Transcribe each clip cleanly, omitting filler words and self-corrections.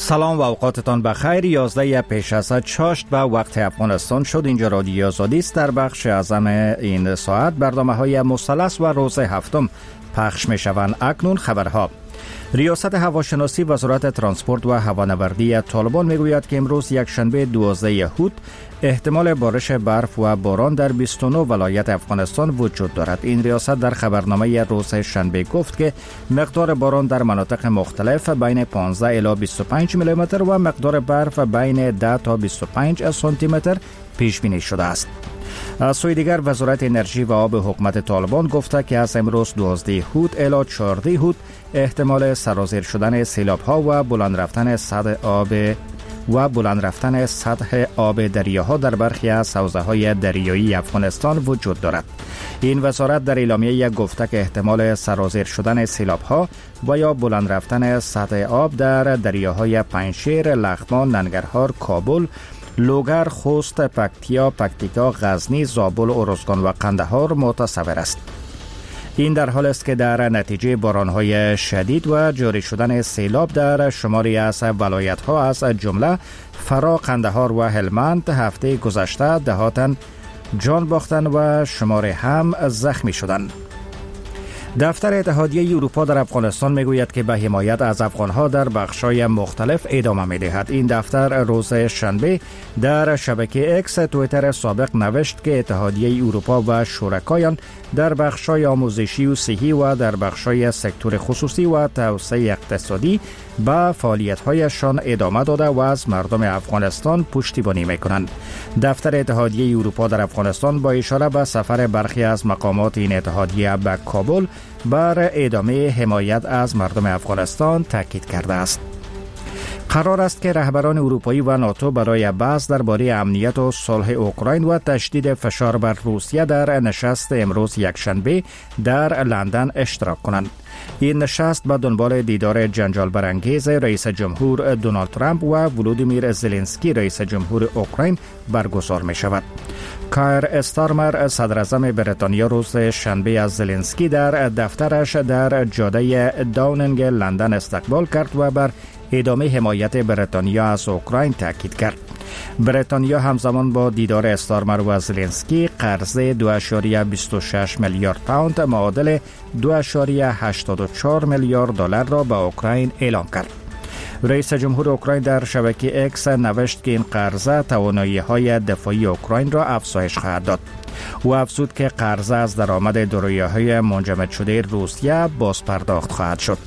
سلام و اوقاتتان بخیر. 11 پیش از چاشت و وقت افغانستان شد. اینجا رادیو آزادی است. در بخش اعظم این ساعت برنامه‌های مثلث و روز هفتم پخش می‌شوند. اکنون خبرها. ریاست هواشناسی وزارت ترانسپورت و هوانوردی طالبان میگوید که امروز یکشنبه 12 اوت احتمال بارش برف و باران در 29 ولایت افغانستان وجود دارد. این ریاست در خبرنامه روز شنبه گفت که مقدار باران در مناطق مختلف بین 15 الی 25 میلی متر و مقدار برف بین 10 تا 25 سانتی متر پیش بینی شده است. از سوی دیگر وزارت انرژی و آب حکومت طالبان گفته که از امروز 12 اوت الی 14 اوت احتمال سرازیر شدن سیلاب‌ها و بلند رفتن سطح آب دریاها در برخی از حوزه‌های دریایی افغانستان وجود دارد. این وزارت در اعلامیه گفته که احتمال سرازیر شدن سیلاب‌ها و یا بلند رفتن سطح آب در دریاهای پنجشیر، لغمان، ننگرهار، کابل، لوگر، خوست، پکتیکا، غزنی، زابل، ارزگان و قندهار متصور است. این در حال است که در نتیجه باران‌های شدید و جاری شدن سیلاب در شماری از ولایت‌ها از جمله فرا، قندهار و هلمند هفته گذشته دهاتن جان باختن و شماری هم زخمی شدند. دفتر اتحادیه اروپا در افغانستان میگوید که به حمایت از افغانها در بخش‌های مختلف ادامه می‌دهد. این دفتر روز شنبه در شبکه اکس توییتر سابق نوشت که اتحادیه اروپا و شرکایان در بخش‌های آموزشی و صحی و در بخش‌های سکتور خصوصی و توسعه اقتصادی به فعالیت‌هایشان ادامه داده و از مردم افغانستان پشتیبانی می‌کنند. دفتر اتحادیه اروپا در افغانستان با اشاره به سفر برخی از مقامات این اتحادیه به کابل بر ادامه حمایت از مردم افغانستان تاکید کرده است. قرار است که رهبران اروپایی و ناتو برای بحث درباره امنیت و صلح اوکراین و تشدید فشار بر روسیه در نشست امروز یکشنبه در لندن اشتراک کنند. این نشست به دنبال دیدار جنجال برانگیز رئیس جمهور دونالد ترامپ و ولودیمیر زلنسکی رئیس جمهور اوکراین برگزار می شود. کایر استارمر صدر اعظم بریتانیا روز شنبه از زلنسکی در دفترش در جاده داونینگ لندن استقبال کرد و بر ادامه حمایت بریتانیا از اوکراین تاکید کرد. بریتانیا همزمان با دیدار استارمر و زلنسکی قرض 2.26 میلیارد پوند معادل 2.84 میلیارد دلار را به اوکراین اعلام کرد. رئیس جمهور اوکراین در شبکه اکس نوشت که این قرضه توانایی‌های دفاعی اوکراین را افزایش خواهد داد. او افزود که قرضه از درآمد دارایی‌های منجمد شده روسیه باز پرداخت خواهد شد.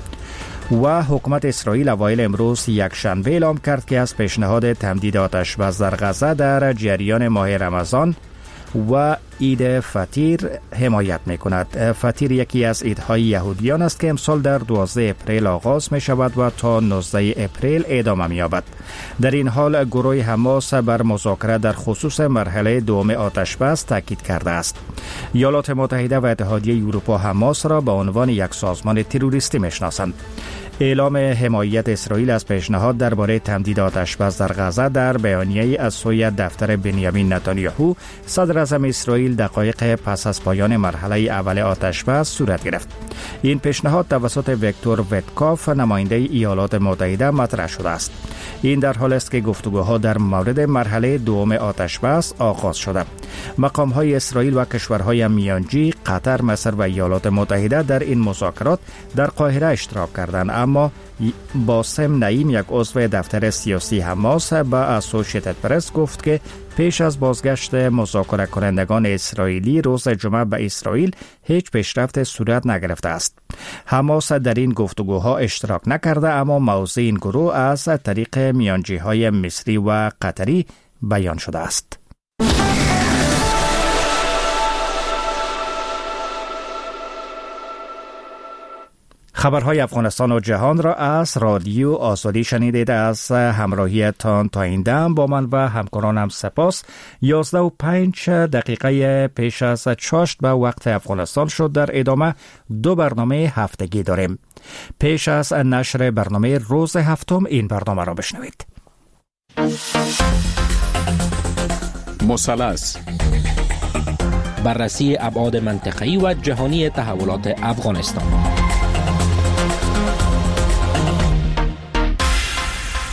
و حکومت اسرائیل اوایل امروز یکشنبه اعلام کرد که از پیشنهاد تمدید آتش بس در غزه در جریان ماه رمضان و عید فطیر حمایت می کند. فطیر یکی از عیدهای یهودیان است که امسال در 12 اپریل آغاز می شود و تا 19 اپریل ادامه می یابد. در این حال گروه حماس بر مذاکره در خصوص مرحله دوم آتش بس تاکید کرده است. ایالات متحده و اتحادیه اروپا حماس را به عنوان یک سازمان تروریستی می شناسند. اعلام حمایت اسرائیل از پیشنهاد درباره تمدید آتش بس در غزه در بیانیه‌ای از سوی دفتر بنیامین نتانیاهو صدر اعظم اسرائیل دقایق پس از پایان مرحله اول آتش بس صورت گرفت. این پیشنهاد توسط ویکتور ویتکاف نماینده ایالات متحده مطرح شده است. این در حال است که گفتگوها در مورد مرحله دوم آتش بس آغاز شده. مقام‌های اسرائیل و کشورهای میانجی، قطر، مصر و ایالات متحده در این مذاکرات در قاهره اشتراک کردند، اما باسم نعیم یک عضو دفتر سیاسی حماس به اسوشییتد پرس گفت که پیش از بازگشت مذاکره کنندگان اسرائیلی روز جمعه به اسرائیل هیچ پیشرفت صورت نگرفته است. حماس در این گفتگوها اشتراک نکرده، اما موضع این گروه از طریق میانجی‌های مصری و قطری بیان شده است. خبرهای افغانستان و جهان را از رادیو آزادی شنیدید. از همراهیتان تا این دم با من و همکارانم سپاس. 11:05 پیش از چاشت به وقت افغانستان شد. در ادامه 2 برنامه هفتگی داریم. پیش از نشر برنامه روز هفتم این برنامه را بشنوید. مثلث، بررسی ابعاد منطقه‌ای و جهانی تحولات افغانستان.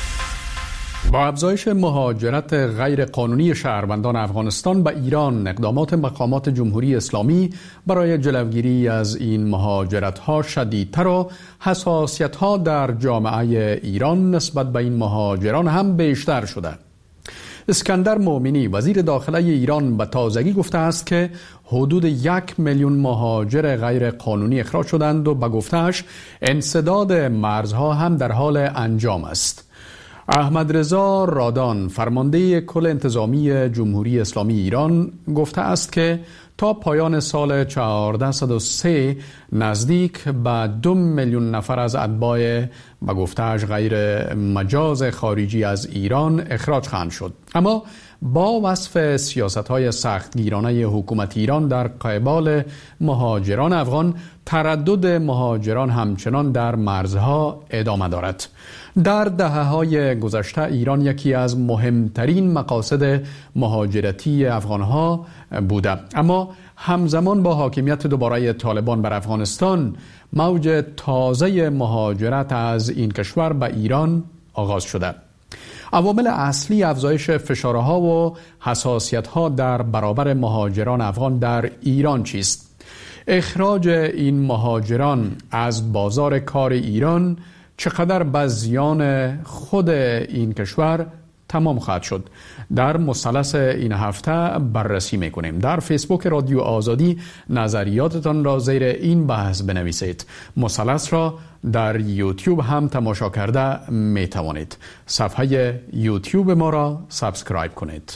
با افزایش مهاجرت غیر قانونی شهروندان افغانستان به ایران، اقدامات مقامات جمهوری اسلامی برای جلوگیری از این مهاجرت‌ها شدیدتر و حساسیت‌ها در جامعه ایران نسبت به این مهاجران هم بیشتر شده. اسکندر مومنی وزیر داخله ایران به تازگی گفته است که حدود 1 میلیون مهاجر غیر قانونی اخراج شدند و به گفته‌اش انسداد مرزها هم در حال انجام است. احمد رضا رادان فرمانده کل انتظامی جمهوری اسلامی ایران گفته است که تا پایان سال 1403 نزدیک به 2 میلیون نفر از اتباع به گفته‌اش غیر مجاز خارجی از ایران اخراج خواهند شد. اما با وصف سیاست‌های سختگیرانه حکومت ایران در قبال مهاجران افغان، تردد مهاجران همچنان در مرزها ادامه دارد. در دهه‌های گذشته ایران یکی از مهمترین مقاصد مهاجرتی افغان‌ها بوده، اما همزمان با حاکمیت دوباره طالبان بر افغانستان موج تازه مهاجرت از این کشور به ایران آغاز شده. عوامل اصلی افزایش فشارها و حساسیت‌ها در برابر مهاجران افغان در ایران چیست؟ اخراج این مهاجران از بازار کار ایران چقدر به زیان خود این کشور تمام خواهد شد؟ در مثلث این هفته بررسی میکنیم. در فیسبوک رادیو آزادی نظریاتتان را زیر این بحث بنویسید. مثلث را در یوتیوب هم تماشا کرده می توانید. صفحه یوتیوب ما را سابسکرایب کنید.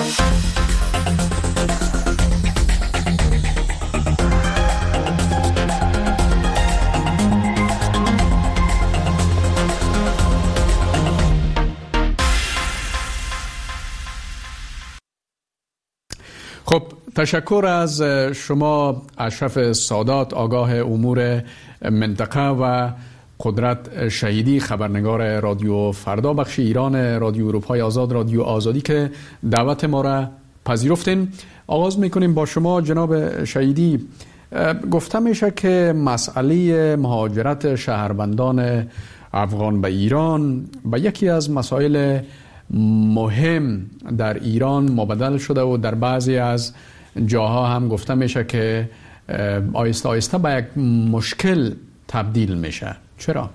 خب، تشکر از شما اشرف سادات، آگاه امور منطقه و قدرت شهیدی، خبرنگار رادیو فردا بخش ایران رادیو اروپای آزاد، رادیو آزادی، که دعوت ما را پذیرفتین. آغاز میکنیم با شما جناب شهیدی. گفته میشه که مسئله مهاجرت شهروندان افغان به ایران به یکی از مسائل مهم در ایران مبدل شده و در بعضی از جاها هم گفته میشه که آیسته آیسته به یک مشکل تبدیل میشه. چرا؟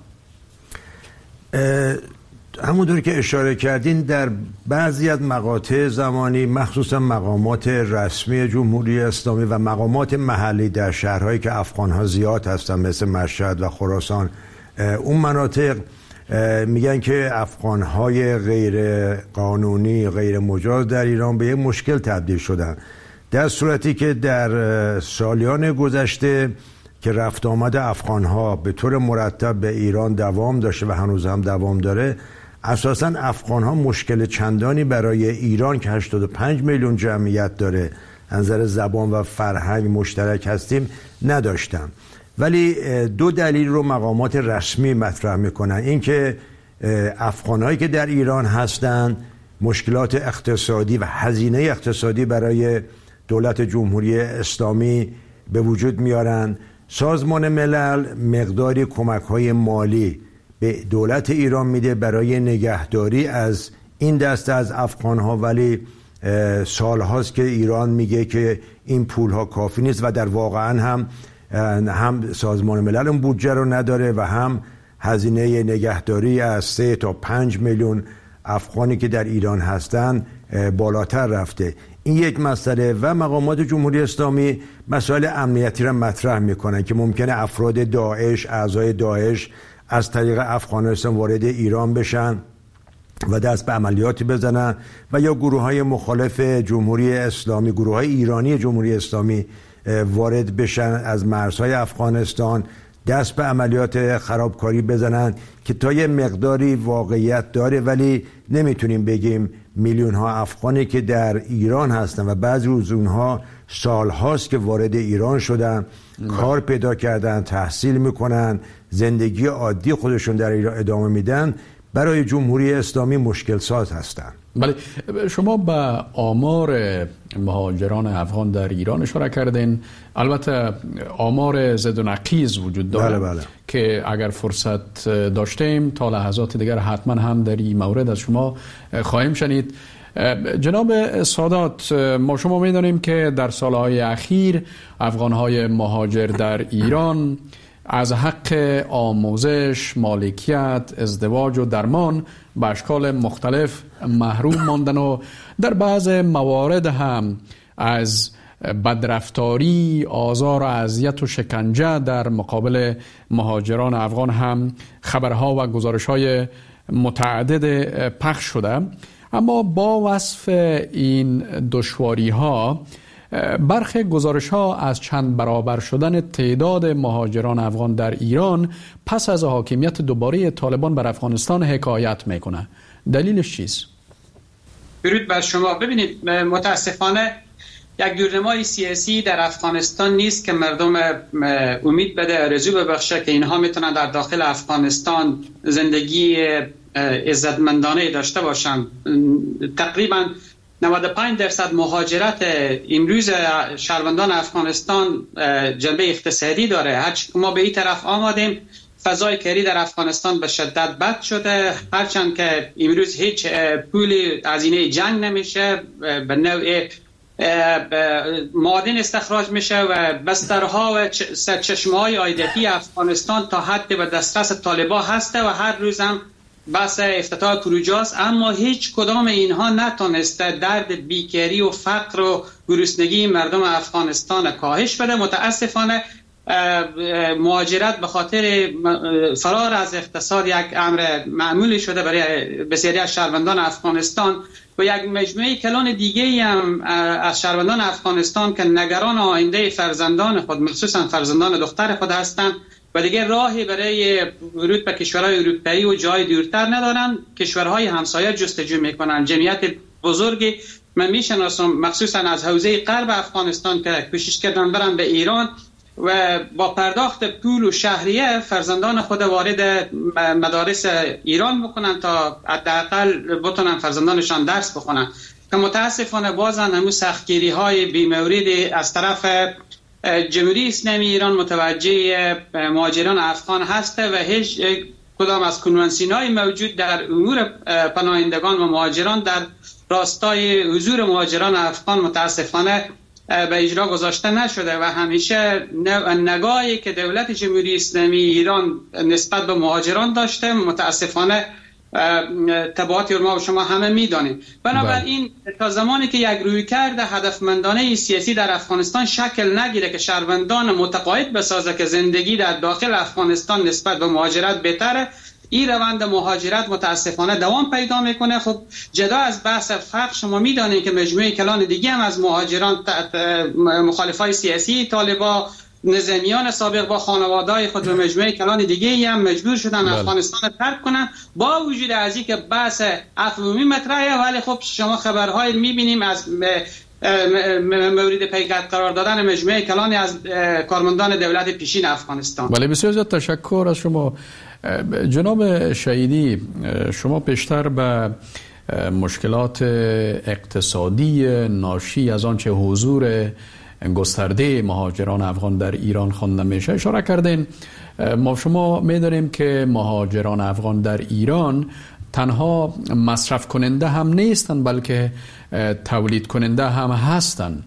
همونطور که اشاره کردین، در بعضی از مقاطع زمانی مخصوصا مقامات رسمی جمهوری اسلامی و مقامات محلی در شهرهایی که افغانها زیاد هستن مثل مشهد و خراسان، اون مناطق میگن که افغانهای غیر قانونی، غیر مجاز در ایران به یک مشکل تبدیل شدن، در صورتی که در سالیان گذشته که رفت آمد افغانها به طور مرتب به ایران دوام داشته و هنوز هم دوام داره، اساساً افغانها مشکل چندانی برای ایران که 85 میلیون جمعیت داره، از نظر زبان و فرهنگ مشترک هستیم، نداشتن. ولی دو دلیل رو مقامات رسمی مطرح میکنن. این که افغانهایی که در ایران هستن مشکلات اقتصادی و هزینه اقتصادی برای دولت جمهوری اسلامی به وجود میارن. سازمان ملل مقداری کمک‌های مالی به دولت ایران میده برای نگهداری از این دسته از افغانها، ولی سالهاست که ایران میگه که این پولها کافی نیست و در واقعا هم سازمان ملل اون بودجه رو نداره و هم هزینه نگهداری از 3 تا 5 میلیون افغانی که در ایران هستن بالاتر رفته. این یک مسئله. و مقامات جمهوری اسلامی مسائل امنیتی را مطرح میکنن که ممکنه افراد داعش، اعضای داعش از طریق افغانستان وارد ایران بشن و دست به عملیاتی بزنن و یا گروه‌های مخالف جمهوری اسلامی، گروه‌های ایرانی جمهوری اسلامی وارد بشن از مرزهای افغانستان، دست به عملیات خرابکاری بزنن که تا یه مقداری واقعیت داره، ولی نمیتونیم بگیم میلیون ها افغانی که در ایران هستن و بعضی روز اونها سال هاست که وارد ایران شدن، کار پیدا کردن، تحصیل میکنن، زندگی عادی خودشون در ایران ادامه میدن، برای جمهوری اسلامی مشکل ساز هستن. بله، شما به آمار مهاجران افغان در ایران اشاره کردین. البته آمار زد و نقیض وجود داره. بله. که اگر فرصت داشتیم تا لحظات دیگر حتما هم در این مورد از شما خواهیم شنید. جناب سادات، ما شما می‌دانیم که در سالهای اخیر افغان‌های مهاجر در ایران از حق آموزش، مالکیت، ازدواج و درمان به اشکال مختلف محروم ماندن و در بعض موارد هم از بدرفتاری، آزار و اذیت و شکنجه در مقابل مهاجران افغان هم خبرها و گزارش‌های متعدد پخش شده. اما با وصف این دشواری‌ها، برخی گزارش‌ها از چند برابر شدن تعداد مهاجران افغان در ایران پس از حاکمیت دوباره طالبان بر افغانستان حکایت میکنه. دلیلش چیست؟ درود بر شما. ببینید، متاسفانه یک دورنمای سیاسی در افغانستان نیست که مردم امید بده، آرزو ببخشه که اینها میتونن در داخل افغانستان زندگی عزتمندانه داشته باشند. تقریبا 95% مهاجرت امروز شهروندان افغانستان جنبه اقتصادی داره. هرچی ما به این طرف آمدیم، فضای کاری در افغانستان به شدت بد شده، هرچند که امروز هیچ پولی هزینه جنگ نمیشه، به نوع معادن استخراج میشه و بسترها و سرچشمه‌های عایداتی افغانستان تا حد به دسترس طالبان هسته و هر روز هم بحث افتتاح پروژه است، اما هیچ کدام اینها نتونسته درد بیکاری و فقر و گرسنگی مردم افغانستان کاهش بده. متاسفانه مهاجرت به خاطر فرار از اقتصاد یک امر معمولی شده برای بسیاری از شهروندان افغانستان و یک مجموعه کلان دیگه هم از شهروندان افغانستان که نگران آینده فرزندان خود، مخصوصا فرزندان دختر خود هستند و دیگه راهی برای ورود به کشورهای اروپایی و جای دورتر ندارن، کشورهای همسایه جستجو میکنن. جمعیت بزرگی من میشناسم مخصوصا از حوزه غرب افغانستان که کوشش کردن برن به ایران و با پرداخت پول و شهریه فرزندان خود وارد مدارس ایران بکنن تا حداقل بتونن فرزندانشان درس بخونن، که متاسفانه بازن همون سختگیری های بی‌موردی از طرف جمهوری اسلامی ایران متوجه مهاجران افغان هسته و هیچ کدام از کنوانسیون‌های موجود در امور پناهندگان و مهاجران در راستای حضور مهاجران افغان متاسفانه به اجرا گذاشته نشده و همیشه نگاهی که دولت جمهوری اسلامی ایران نسبت به مهاجران داشته متاسفانه تبعاتی رو ما و شما همه میدانیم. بنابراین تا زمانی که یک رویکرد هدفمندانه سیاسی در افغانستان شکل نگیره که شهروندان متقاعد بسازه که زندگی در داخل افغانستان نسبت به مهاجرت بهتره، این روند مهاجرت متاسفانه دوام پیدا میکنه. خب جدا از بحث فرق، شما میدانید که مجموعه کلان دیگه هم از مهاجران مخالفای سیاسی طالبان، نظامیان سابق با خانواده‌های خود و مجموعه کلان دیگه هم مجبور شدن افغانستان ترک کنن، با وجود از اینکه بحث عفوی مطرحه، ولی خب شما خبرهای میبینیم از مورد پیگرد قرار دادن مجموعه کلانی از کارمندان دولت پیشین افغانستان. بله، بسیار زیاد تشکر از شما جناب شهیدی. شما پیشتر به مشکلات اقتصادی ناشی از آنچه حضور گسترده مهاجران افغان در ایران خوانده میشه اشاره کردین. ما شما میدونیم که مهاجران افغان در ایران تنها مصرف کننده هم نیستن بلکه تولید کننده هم هستن.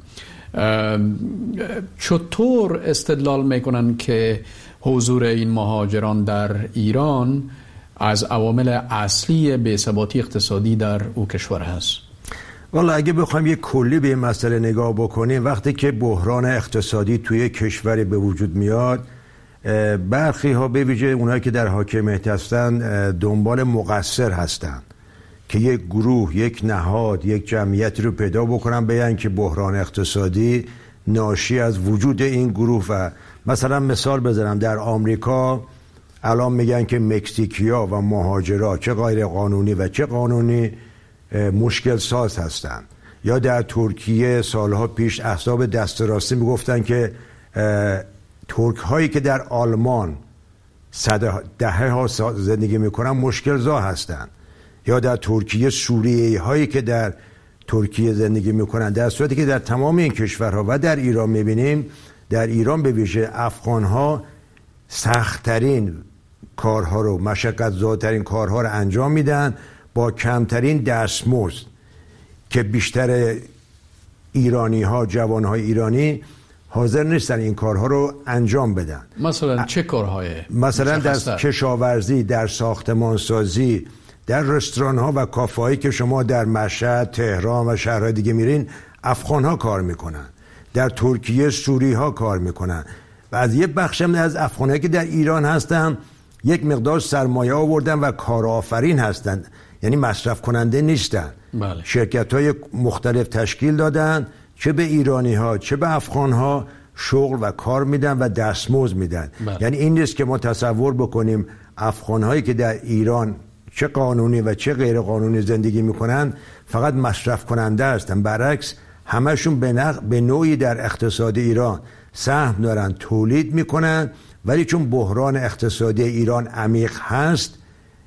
چطور استدلال میکنن که حضور این مهاجران در ایران از عوامل اصلی بی‌ثباتی اقتصادی در او کشور هست؟ والا اگه بخوایم یک کلی به این مسئله نگاه بکنیم، وقتی که بحران اقتصادی توی کشوری به وجود میاد، برخی ها به ویژه اونایی که در حاکمیت هستن دنبال مقصر هستن که یک گروه، یک نهاد، یک جمعیتی رو پیدا بکنن بگن که بحران اقتصادی ناشی از وجود این گروه. و مثلا مثال بزنم، در آمریکا الان میگن که مکزیکیا و مهاجرا چه غیر قانونی و چه قانونی مشکل ساز هستند. یا در ترکیه سالها پیش احزاب دست راستی میگفتن که ترک هایی که در آلمان دهه ها زندگی میکنن مشکل زا هستند. یا در ترکیه سوریه‌ای هایی که در ترکیه زندگی میکنن، در صورتی که در تمام این کشورها و در ایران میبینیم، در ایران به ویژه افغان ها سخت‌ترین کارها رو، مشقت‌زاترین کارها رو انجام میدن با کمترین دستمزد، که بیشتر ایرانی ها، جوان های ایرانی حاضر نیستن این کارها رو انجام بدن. مثلا چه کارهای؟ مثلا در کشاورزی، در ساختمانسازی، در رستوران ها و کافه هایی که شما در مشهد، تهران و شهرهای دیگه میرین، افغان ها کار میکنن. در ترکیه سوری ها کار میکنن و از یه بخشم از افغان هایی که در ایران هستن یک مقدار سرمایه آوردن و کارآفرین هستن، یعنی مصرف کننده نیستن. بله. شرکت های مختلف تشکیل دادن، چه به ایرانی ها چه به افغان ها شغل و کار میدن و دستمزد میدن. بله. یعنی این نیست که ما تصور بکنیم افغان هایی که در ایران چه قانونی و چه غیر قانونی زندگی میکنن فقط مصرف کننده هستن. برعکس همشون به نوعی در اقتصاد ایران سهم دارن، تولید میکنن، ولی چون بحران اقتصادی ایران عمیق هست،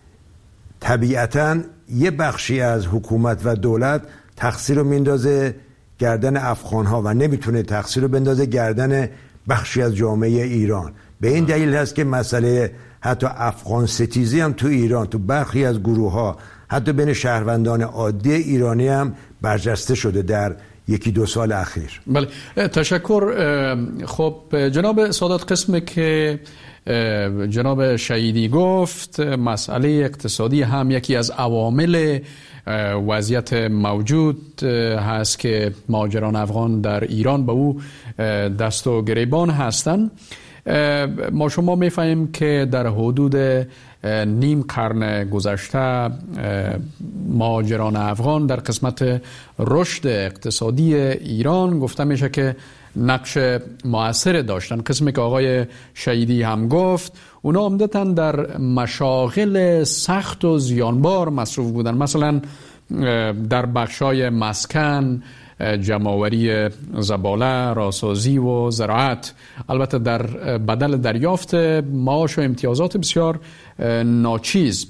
طبیعتاً یه بخشی از حکومت و دولت تقصیر رو میندازه گردن افغان ها و نمیتونه تقصیر رو بندازه گردن بخشی از جامعه ایران. به این دلیل هست که مسئله حتی افغان ستیزی هم تو ایران، تو برخی از گروه ها، حتی بین شهروندان عادی ایرانی هم برجسته شده در یکی دو سال اخیر. بله، تشکر. خب جناب سادات، قسمی که جناب شهیدی گفت، مسئله اقتصادی هم یکی از عوامل وضعیت موجود هست که مهاجران افغان در ایران به او دست و گریبان هستند. ما شما می‌فهمیم که در حدود نیم قرن گذشته مهاجران افغان در قسمت رشد اقتصادی ایران گفته میشه که نقش مؤثر داشتن. قسمی که آقای شهیدی هم گفت، اونا عمدتاً در مشاغل سخت و زیانبار مصروف بودن، مثلا در بخشای مسکن، جمع‌آوری زباله، راسازی و زراعت، البته در بدل دریافت معاش و امتیازات بسیار ناچیز.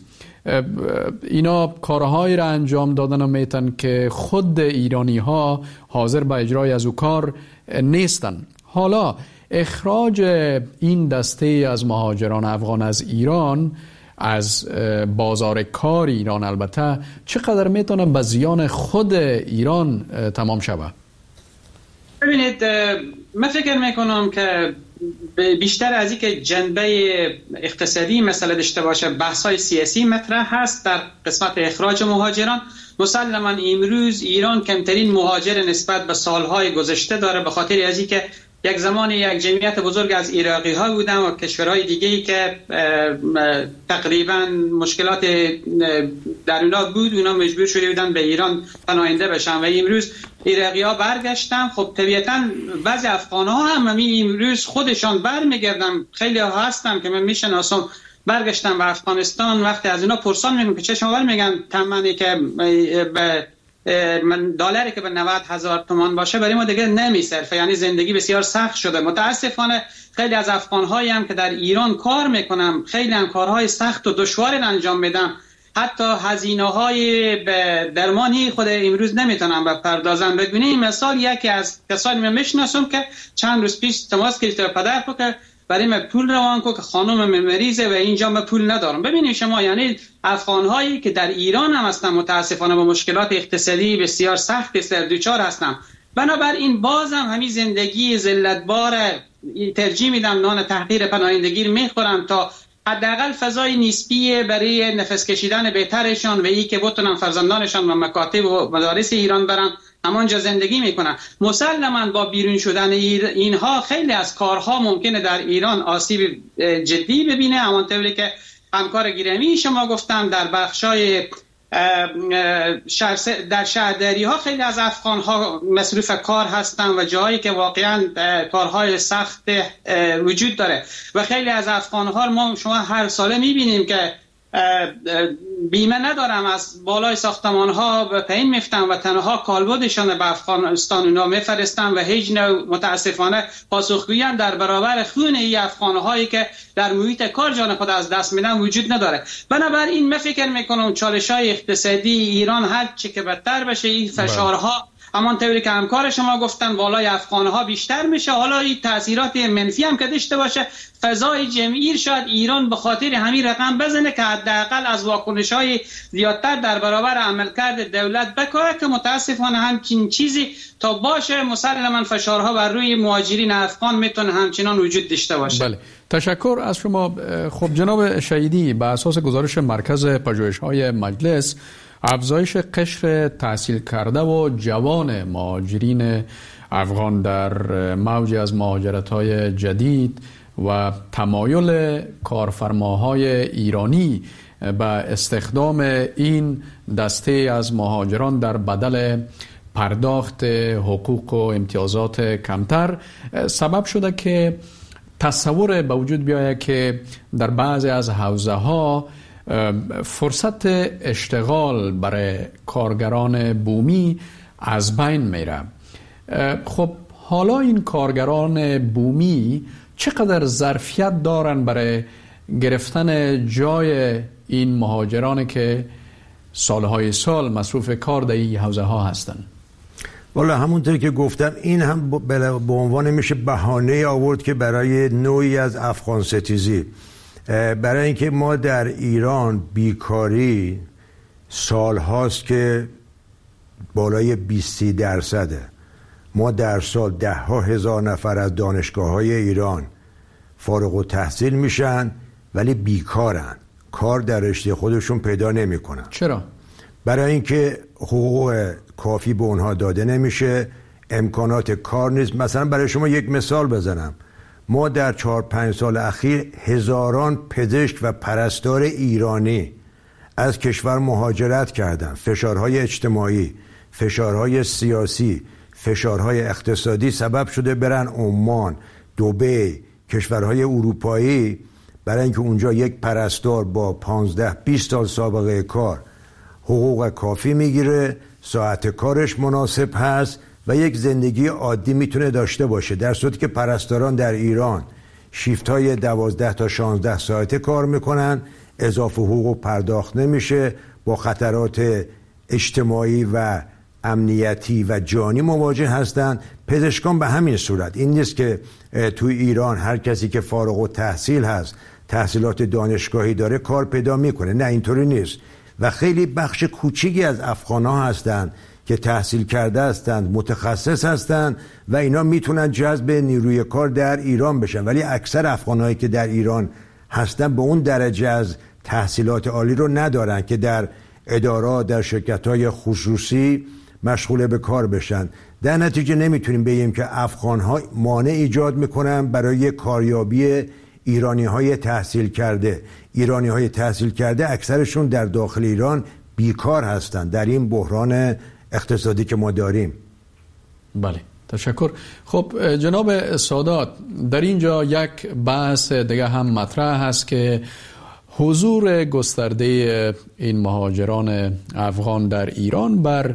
اینا کارهایی را انجام دادن و میتن که خود ایرانی ها حاضر به اجرای از او کار نیستن. حالا اخراج این دسته از مهاجران افغان از ایران، از بازار کار ایران، البته چقدر میتونه به زیان خود ایران تمام شود؟ ببینید، من فکر میکنم که بیشتر از این که جنبه اقتصادی مسئله داشته باشه، بحث‌های سیاسی مطرح هست در قسمت اخراج مهاجران. مسلماً امروز ایران کمترین مهاجر نسبت به سالهای گذشته داره، به خاطر از اینکه یک زمان یک جمعیت بزرگ از عراقی ها بودن و کشورهای دیگه‌ای که تقریبا مشکلات در اونا بود، اونا مجبور شده بودن به ایران پناهنده بشن و امروز عراقی ها برگشتن. خب طبیعتا بعضی افغان ها هم امروز خودشان برمیگردن، خیلی ها هستن که من میشناسم برگشتن به افغانستان. وقتی از اونا پرسان میکنم که چه شما میگن تمنی که من دلاری که به 90,000 تومان باشه برای ما دیگه نمیصرفه، یعنی زندگی بسیار سخت شده. متاسفانه خیلی از افغان‌هایی هم که در ایران کار میکنم، خیلی هم کارهای سخت و دشوار انجام میدم، حتی هزینه‌های درمانی خود امروز نمیتونم بپردازم. ببینید مثال، یکی از کسانی من میشناسم که چند روز پیش تماس گرفت پدر کو که برای من پول روان کو که خانم مریضه و اینجا من پول ندارم. ببینید شما، یعنی افغان‌هایی که در ایران هم هستن متاسفانه با مشکلات اقتصادی بسیار سختی سر دوچار هستن. بنابراین بازم همین زندگی ذلت‌بار ترجیح میدم، نان تحقیر پناهندگی میخورم تا حداقل فضای نسبی برای نفس کشیدن بهترشان و این که بتونن فرزندانشان و مکاتب و مدارس ایران برن همانجا زندگی میکنن. مسلماً با بیرون شدن اینها خیلی از کارها ممکنه در ایران آسیب جدی ببینه، همانطوری که همکار گرامی شما گفتم در بخشای در شهرداری ها خیلی از افغان ها مصروف کار هستن و جایی که واقعا کارهای سخت وجود داره و خیلی از افغان ها ما شما هر ساله میبینیم که بیمه ندارم، از بالای ساختمان ها به پایین میفتن و تنها کالبدشان به افغانستان اونا میفرستن و هیچ نوع متاسفانه پاسخگویی هم در برابر خون این افغان هایی که در محیط کار جان خود از دست میدن وجود نداره. بنابراین من فکر میکنم چالش های اقتصادی ایران هر چی که بدتر بشه این فشارها همان طوری که همکار شما گفتن بالای افغانها بیشتر میشه. حالا این تاثیرات منفی هم که داشته باشه، فضای جمعی شاید ایران به خاطر همین رقم بزنه که حداقل از واکنش‌های زیادتر در برابر عملکرد دولت بکاره که متاسفانه همچین چیزی تا باشه مسلماً فشارها بر روی مهاجرین افغان میتونه همچنان وجود داشته باشه. بله، تشکر از شما. خب جناب شهیدی، به اساس گزارش مرکز پژوهش‌های مجلس، افزایش قشر تحصیل کرده و جوان مهاجرین افغان در موج از مهاجرت‌های جدید و تمایل کارفرماهای ایرانی به استخدام این دسته از مهاجران در بدل پرداخت حقوق و امتیازات کمتر سبب شده که تصور به وجود بیاید که در بعضی از حوزه‌ها فرصت اشتغال برای کارگران بومی از بین میره. خب حالا این کارگران بومی چقدر ظرفیت دارن برای گرفتن جای این مهاجرانی که سالهای سال مصروف کار در این حوزه ها هستن؟ والا همونطور که گفتم این هم به عنوان میشه بهانه آورد که برای نوعی از افغان ستیزی، برای اینکه ما در ایران بیکاری سال هاست که بالای 20%. ما در سال 10,000 نفر از دانشگاه های ایران فارغ التحصیل میشن ولی بیکارن، کار در رشته خودشون پیدا نمی کنن. چرا؟ برای اینکه حقوق کافی به اونها داده نمیشه، امکانات کار نیست. مثلا برای شما یک مثال بزنم، ما در 4-5 سال اخیر هزاران پزشک و پرستار ایرانی از کشور مهاجرت کردن. فشارهای اجتماعی، فشارهای سیاسی، فشارهای اقتصادی سبب شده برن عمان، دبی، کشورهای اروپایی، برای اینکه اونجا یک پرستار با 15-20 سال سابقه کار حقوق کافی میگیره، ساعت کارش مناسب هست و یک زندگی عادی میتونه داشته باشه، در صورتی که پرستاران در ایران شیفت های 12 تا 16 ساعته کار میکنن، اضافه حقوق پرداخت نمیشه، با خطرات اجتماعی و امنیتی و جانی مواجه هستند. پزشکان به همین صورت. این نیست که توی ایران هر کسی که فارغ التحصیل هست، تحصیلات دانشگاهی داره، کار پیدا میکنه. نه، اینطوری نیست. و خیلی بخش کوچیکی از افغان‌ها هستند که تحصیل کرده هستند، متخصص هستند و اینا میتونن جذب نیروی کار در ایران بشن، ولی اکثر افغان‌هایی که در ایران هستن به اون درجه از تحصیلات عالی رو ندارن که در ادارات، در شرکت‌های خصوصی مشغول به کار بشن. در نتیجه نمیتونیم بگیم که افغان‌ها مانع ایجاد میکنن برای کاریابی ایرانی‌های تحصیل کرده. ایرانی‌های تحصیل کرده اکثرشون در داخل ایران بیکار هستند در این بحران اقتصادی که ما داریم. بله، تشکر. خب جناب سادات، در اینجا یک بحث دیگه هم مطرح هست که حضور گسترده این مهاجران افغان در ایران بر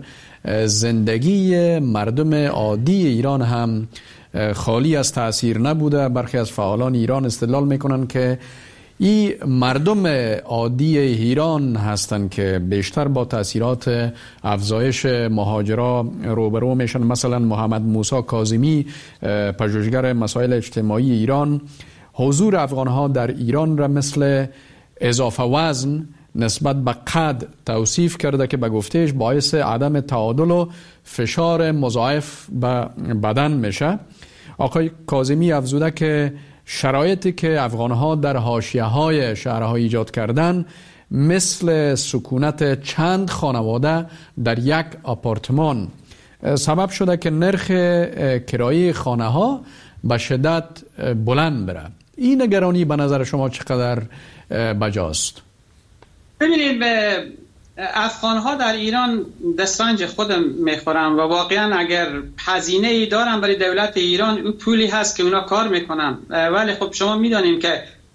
زندگی مردم عادی ایران هم خالی از تأثیر نبوده. برخی از فعالان ایران استدلال میکنن که این مردم عادی ایران هستند که بیشتر با تأثیرات افزایش مهاجرا روبرو میشن. مثلا محمد موسی کاظمی، پژوهشگر مسائل اجتماعی ایران، حضور افغانها در ایران را مثل اضافه وزن نسبت به قد توصیف کرده که به گفتهش باعث عدم تعادل و فشار مضاعف به بدن میشه. آقای کاظمی افزوده که شرایطی که افغانها در حاشیه‌های شهرها ایجاد کردن مثل سکونت چند خانواده در یک آپارتمان سبب شده که نرخ کرایه خانه ها به شدت بلند بره. این نگرانی به نظر شما چقدر بجاست؟ ببینید، افغان ها در ایران دسترنج خودم میخورن و واقعا اگر هزینه ای دارن برای دولت ایران، اون پولی هست که اونا کار میکنن. ولی خب شما میدونیم که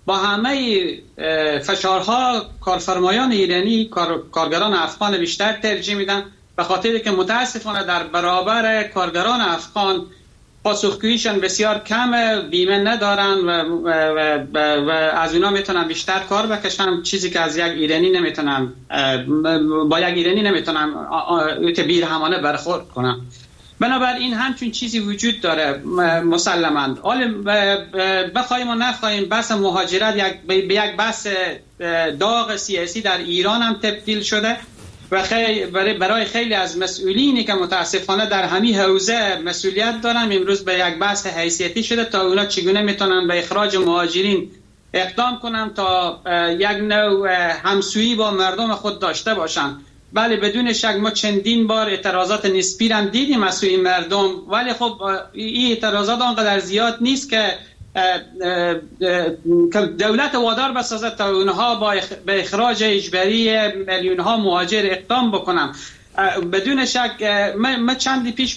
با همه فشارها کارفرمایان ایرانی کارگران افغان بیشتر ترجیح میدن، به خاطر که متاسفانه در برابر کارگران افغان پاسخگوییشان بسیار کمه، بیمه ندارن و از اونا میتونن بیشتر کار بکشن، چیزی که از یک ایرانی نمیتونن، با یک ایرانی نمیتونن که بیرحمانه برخورد کنن. بنابراین همچون چیزی وجود داره مسلماً. بخوایم و نخواهیم بحث مهاجرت به یک بحث داغ سیاسی در ایران هم تبدیل شده و برای خیلی از مسئولینی که متاسفانه در همین حوزه مسئولیت دارن امروز به یک بحث حیثیتی شده تا اونا چگونه میتونن به اخراج مهاجرین اقدام کنن تا یک نوع همسویی با مردم خود داشته باشن. بله بدون شک ما چندین بار اعتراضات نسبی را دیدیم از سوی مردم، ولی خب این اعتراضات آنقدر زیاد نیست که دولت وادار بسازد تا اونها به اخراج اجباری میلیون ها مهاجر اقدام بکنن. بدون شک ما چندی پیش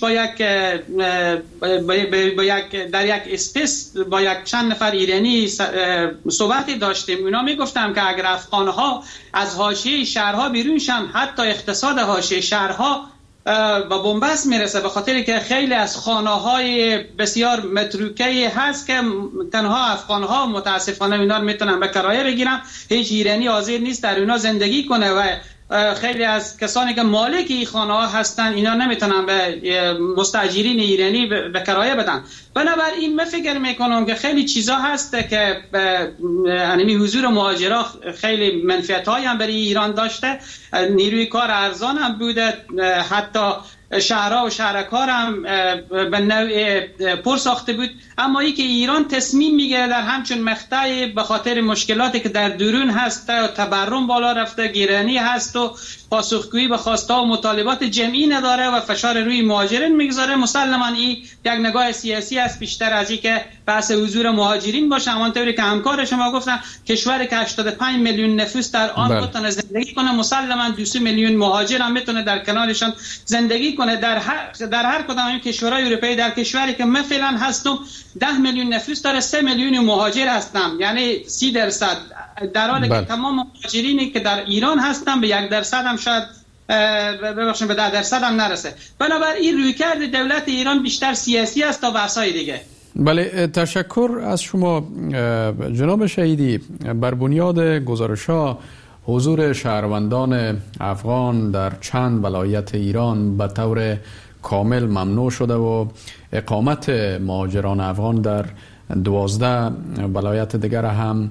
در یک اسپیس با یک چند نفر ایرانی صحبتی داشتیم. اونا میگفتم که اگر افغانها از حاشیه شهرها بیرون شن، حتی اقتصاد حاشیه شهرها با بنبست میرسه، به خاطر که خیلی از خانه‌های بسیار متروکه هست که تنها افغان‌ها متاسفانه اینا رو میتونن به کرایه بگیرن، هیچ ایرانی حاضر نیست در اونا زندگی کنه و خیلی از کسانی که مالک این خانه‌ها هستن اینا نمیتونن به مستاجرین ایرانی به کرایه بدن. بنابراین من فکر میکنم که خیلی چیزا هست که یعنی حضور مهاجرا خیلی منفعت‌هایی هم برای ایران داشته، نیروی کار ارزان هم بوده، حتی شهرها و شهرکار هم به نوع پر ساخته بود. اما ای که ایران تصمیم میگیره در همچون مقطعی به خاطر مشکلاتی که در درون هست، تورم بالا رفته، گرانی هست و پاسخگویی به خواست‌ها و مطالبات جمعی نداره و فشار روی مهاجرین میگذاره، مسلماً این یک نگاه سیاسی است بیشتر از این که بحث حضور مهاجرین باشه. همانطوری که همکار شما گفتن کشوری که 85 میلیون نفوس در آن بتونه زندگی کنه، مسلماً 200 میلیون مهاجر هم میتونه در کنارشان زندگی کنه. در هر کدام این کشورهای اروپایی، در کشوری که من فعلا هستم 10 میلیون نفوس داره، 3 میلیون مهاجر هستم، یعنی 30%، در حالی که تمام مهاجرینی که در ایران هستن به 1% هم شاید ببخشید به 10% هم نرسه. بنابراین رویکرد دولت ایران بیشتر سیاسی است تا بحث‌های دیگه. بله، تشکر از شما جناب شهیدی. بر بنیاد گزارش‌ها حضور شهروندان افغان در چند ولایت ایران به طور کامل ممنوع شده و اقامت مهاجران افغان در 12 ولایت دیگر هم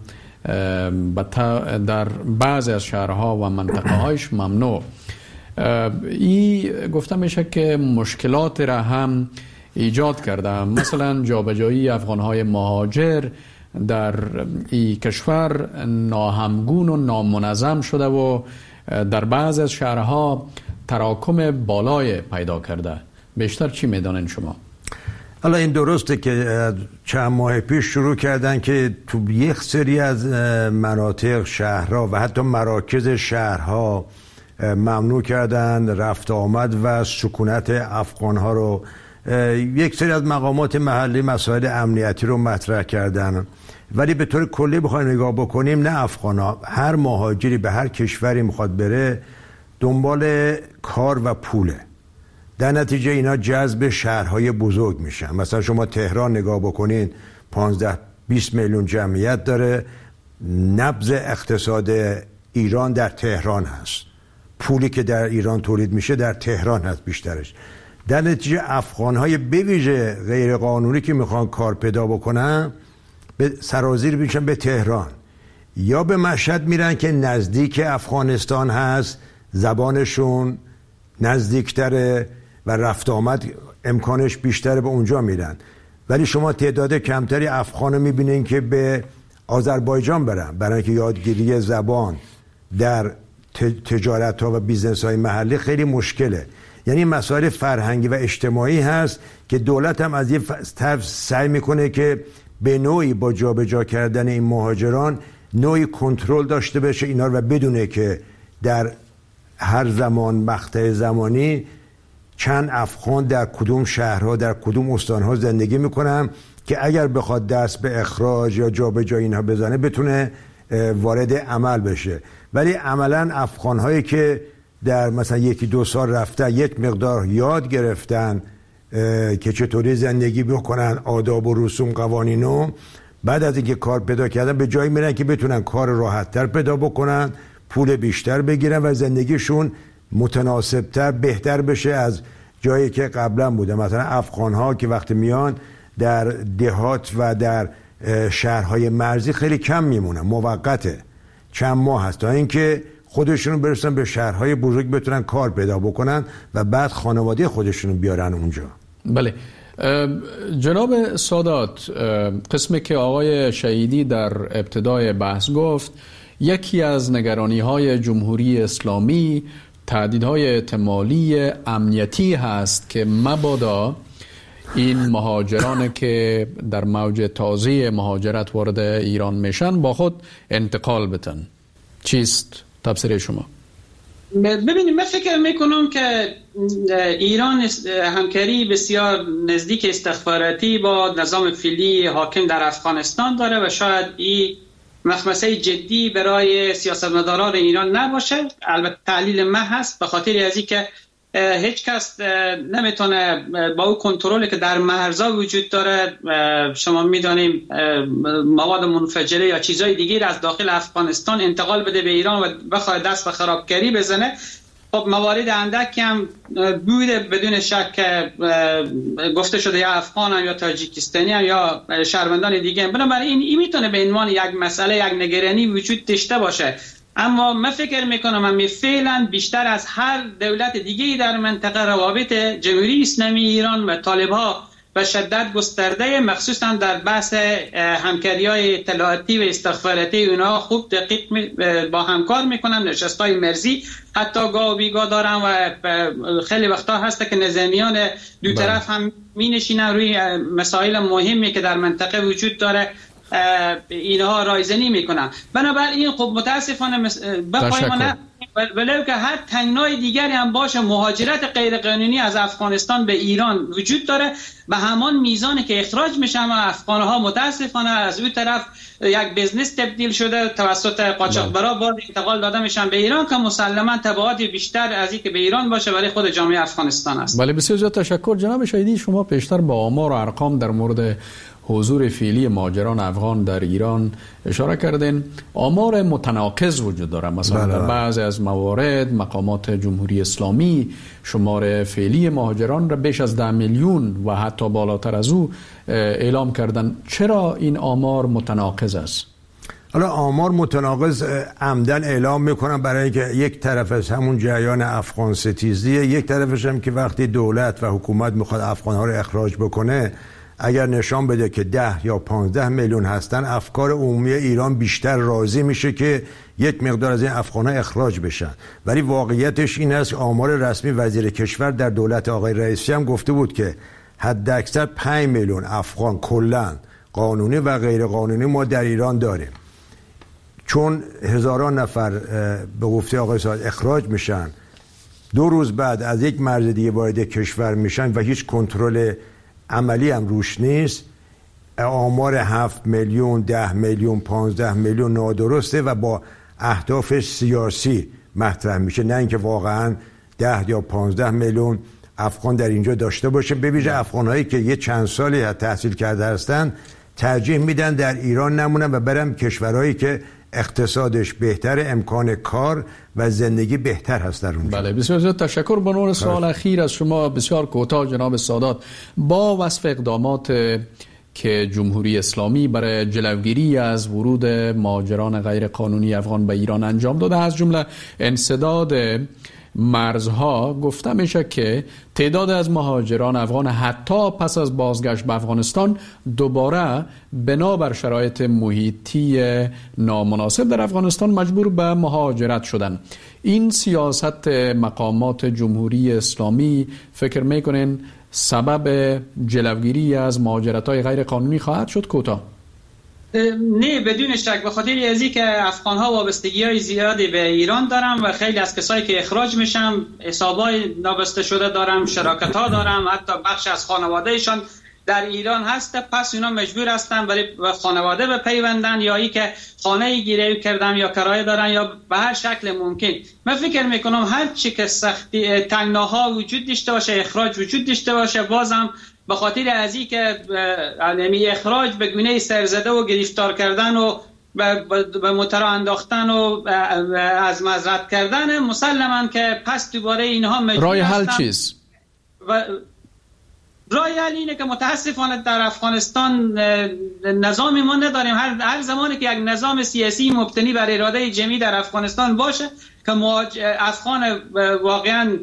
در بعضی از شهرها و منطقه هایش ممنوع. این گفته میشه که مشکلات را هم ایجاد کرده، مثلا جابجایی افغانهای مهاجر در این کشور ناهمگون و نامنظم شده و در بعضی از شهرها تراکم بالای پیدا کرده. بیشتر چی میدانین شما؟ حالا این درسته که چند ماه پیش شروع کردن که تو یک سری از مناطق شهرها و حتی مراکز شهرها ممنوع کردن رفت آمد و سکونت افغانها رو. یک سری از مقامات محلی مسائل امنیتی رو مطرح کردن، ولی به طور کلی بخوایم نگاه بکنیم نه افغانها، هر مهاجری به هر کشوری میخواد بره دنبال کار و پوله، در نتیجه اینا جذب شهرهای بزرگ میشن. مثلا شما تهران نگاه بکنین 15-20 میلیون جمعیت داره، نبض اقتصاد ایران در تهران هست، پولی که در ایران تولید میشه در تهران هست بیشترش. در نتیجه افغانهای به ویژه غیر قانونی که میخوان کار پیدا بکنن به سرازیر میشن به تهران یا به مشهد میرن که نزدیک افغانستان هست، زبانشون نزدیکتره و رفت آمد امکانش بیشتره، به اونجا میرن. ولی شما تعداد کمتری افغانو میبینین که به آذربایجان برن، برای اینکه یادگیری زبان در تجارت ها و بیزنس های محلی خیلی مشکله. یعنی مسائل فرهنگی و اجتماعی هست که دولت هم از یه طرف سعی میکنه که به نوعی با جابجا کردن این مهاجران نوعی کنترل داشته باشه اینا رو و بدونه که در هر زمان مقطع زمانی چند افغان در کدوم شهرها در کدوم استانها زندگی میکنن که اگر بخواد دست به اخراج یا جابجایی اینها بزنه بتونه وارد عمل بشه. ولی عملا افغان‌هایی که در مثلا 1-2 سال رفتن یک مقدار یاد گرفتن که چطوری زندگی بکنن، آداب و رسوم قوانینو، بعد از اینکه کار پیدا کردن به جایی میرن که بتونن کار راحت‌تر پیدا بکنن، پول بیشتر بگیرن و زندگیشون متناسب‌تر بهتر بشه از جایی که قبلا بوده. مثلا افغان‌ها که وقتی میان در دهات و در شهرهای مرزی خیلی کم میمونن، موقته، چند ماه هست تا اینکه خودشون برسن به شهرهای بزرگ بتونن کار پیدا بکنن و بعد خانواده خودشون بیارن اونجا. بله جناب سادات، قسمی که آقای شهیدی در ابتدای بحث گفت یکی از نگرانی‌های جمهوری اسلامی تهدیدهای احتمالی امنیتی هست که مبادا این مهاجران که در موج تازه مهاجرت وارد ایران میشن با خود انتقال بتن. چیست تفسیر شما؟ ببینید من فکر میکنم که ایران همکاری بسیار نزدیک استخباراتی با نظام فعلی حاکم در افغانستان داره و شاید این مخمسه جدی برای سیاستمداران ایران نباشه. البته تعلیل من هست به خاطر از این که هیچ کس نمیتونه با اون کنترلی که در مرزها وجود داره، شما میدانیم مواد منفجره یا چیزهای دیگه از داخل افغانستان انتقال بده به ایران و بخواد دست به خرابکاری بزنه. خب موارد اندکی هم بوده بدون شک گفته شده یا افغان هم یا تاجیکستانی هم یا شهروندان دیگه هم. بنابراین این میتونه به عنوان یک مسئله، یک نگرانی وجود داشته باشه. اما من فکر میکنم هم فعلا بیشتر از هر دولت دیگه‌ای در منطقه روابط جمهوری اسلامی ایران و طالب‌ها و شدت گسترده، مخصوصا در بحث همکاری‌های اطلاعاتی و استخباراتی اونها خوب دقیق با همکار میکنن. نشست‌های مرزی حتی گاه و بیگاه دارن و خیلی وقتا هسته که نظامیان دو طرف هم مینشینن روی مسائل مهمی که در منطقه وجود داره اینها رایزنی میکنن. بنابراین خب متاسفانه بخوایم ولو که هر تنگنای دیگری هم باشه مهاجرت غیرقانونی از افغانستان به ایران وجود داره به همان میزانی که اخراج میشن و افغانها متاسفانه از اون طرف یک بزنس تبدیل شده توسط قاچاقبرا وارد انتقال داده میشن به ایران که مسلما تبعات بیشتر از این که به ایران باشه برای خود جامعه افغانستان است. بله بسیار زیاد تشکر جناب شهیدی. شما پیشتر با آمار و ارقام در مورد حضور فعلی مهاجران افغان در ایران اشاره کردین. آمار متناقض وجود داره. مثلا در بعضی از موارد مقامات جمهوری اسلامی شمار فعلی مهاجران را بیش از 10 میلیون و حتی بالاتر از او اعلام کردن. چرا این آمار متناقض است؟ حالا آمار متناقض عمدن اعلام میکنن برای اینکه یک طرف از همون جریان افغان ستیزیه، یک طرفش هم که وقتی دولت و حکومت میخواد افغانها رو اخراج بکنه اگر نشان بده که 10 یا 15 میلیون هستن، افکار عمومی ایران بیشتر راضی میشه که یک مقدار از این افغان‌ها اخراج بشن. ولی واقعیتش این است آمار رسمی وزیر کشور در دولت آقای رئیسی هم گفته بود که حداکثر 5 میلیون افغان کلاً قانونی و غیر قانونی ما در ایران داریم. چون هزاران نفر به گفته آقای سادات اخراج میشن، 2 روز بعد از یک مرز دیگه وارد کشور میشن و هیچ کنترل عملی هم روش نیست، آمار 7 میلیون 10 میلیون 15 میلیون نادرسته و با اهداف سیاسی مطرح میشه، نه اینکه واقعا 10 یا 15 میلیون افغان در اینجا داشته باشه. ببینید افغانایی که یه چند سالی تحصیل کرده هستن ترجیح میدن در ایران نمونن و برن کشورهایی که اقتصادش بهتر، امکان کار و زندگی بهتر هست در اونجا. بله بسیار زیاد تشکر. به عنوان سوال اخیر از شما بسیار کوتاه جناب سادات، با وصف اقدامات که جمهوری اسلامی برای جلوگیری از ورود مهاجران غیر قانونی افغان به ایران انجام داده، از جمله انسداد مرزها، گفته میشه که تعداد از مهاجران افغان حتی پس از بازگشت به افغانستان دوباره بنابر شرایط محیطی نامناسب در افغانستان مجبور به مهاجرت شدن. این سیاست مقامات جمهوری اسلامی فکر میکنین سبب جلوگیری از مهاجرت‌های غیر قانونی خواهد شد؟ کوتاه. نه بدون شک، به خاطر ازی که افغان‌ها وابستگی‌های زیادی به ایران دارن و خیلی از کسایی که اخراج میشن حسابای نابسته شده دارن، شراکت‌ها دارن، حتی بخش از خانواده‌شان در ایران هست، پس اینا مجبور هستن برای خانواده بپیوندن یا ای که خانه گیره کردن یا کرایه دارن یا به هر شکل ممکن. من فکر میکنم هر چی که سختی تنگناها وجود داشته باشه، اخراج وجود داشته باشه، بازم به خاطر از این که اخراج به گونه سرزده و گرفتار کردن و به مترا انداختن و از مزرعت کردن، مسلماً که پس دوباره اینها مجبور رای حل چیست؟ رای حل اینه که متاسفانه در افغانستان نظامی ما نداریم. هر زمانی که یک نظام سیاسی مبتنی بر اراده جمعی در افغانستان باشه که افغان واقعاً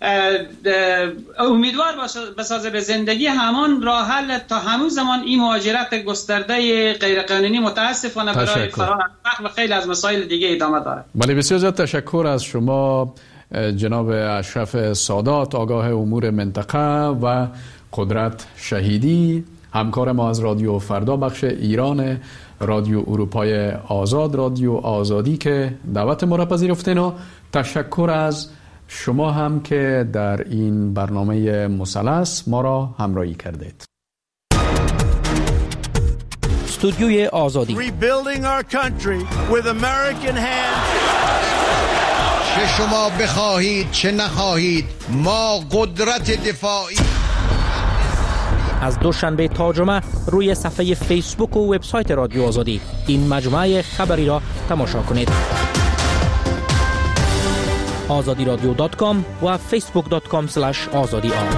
امیدوار بسازه به زندگی، همان راه حل تا همون زمان این مهاجرت گسترده غیرقانونی متاسفانه برای فرار و خیلی از مسائل دیگه ادامه داره. بله، بسیار زیاد تشکر از شما جناب اشرف سادات، آگاه امور منطقه و قدرت شهیدی، همکار ما از رادیو فردا بخش ایران، رادیو اروپای آزاد، رادیو آزادی که دعوت ما را پذیرفتین، و تشکر از شما هم که در این برنامه مثلث ما را همراهی کردید. استودیوی آزادی. Rebuilding our country with American hands. چه شما بخواهید چه نخواهید، ما قدرت دفاعی. از دوشنبه تا جمعه روی صفحه فیسبوک و وبسایت رادیو آزادی این مجموعه خبری را تماشا کنید. azadiradio.com و facebook.com/azadi.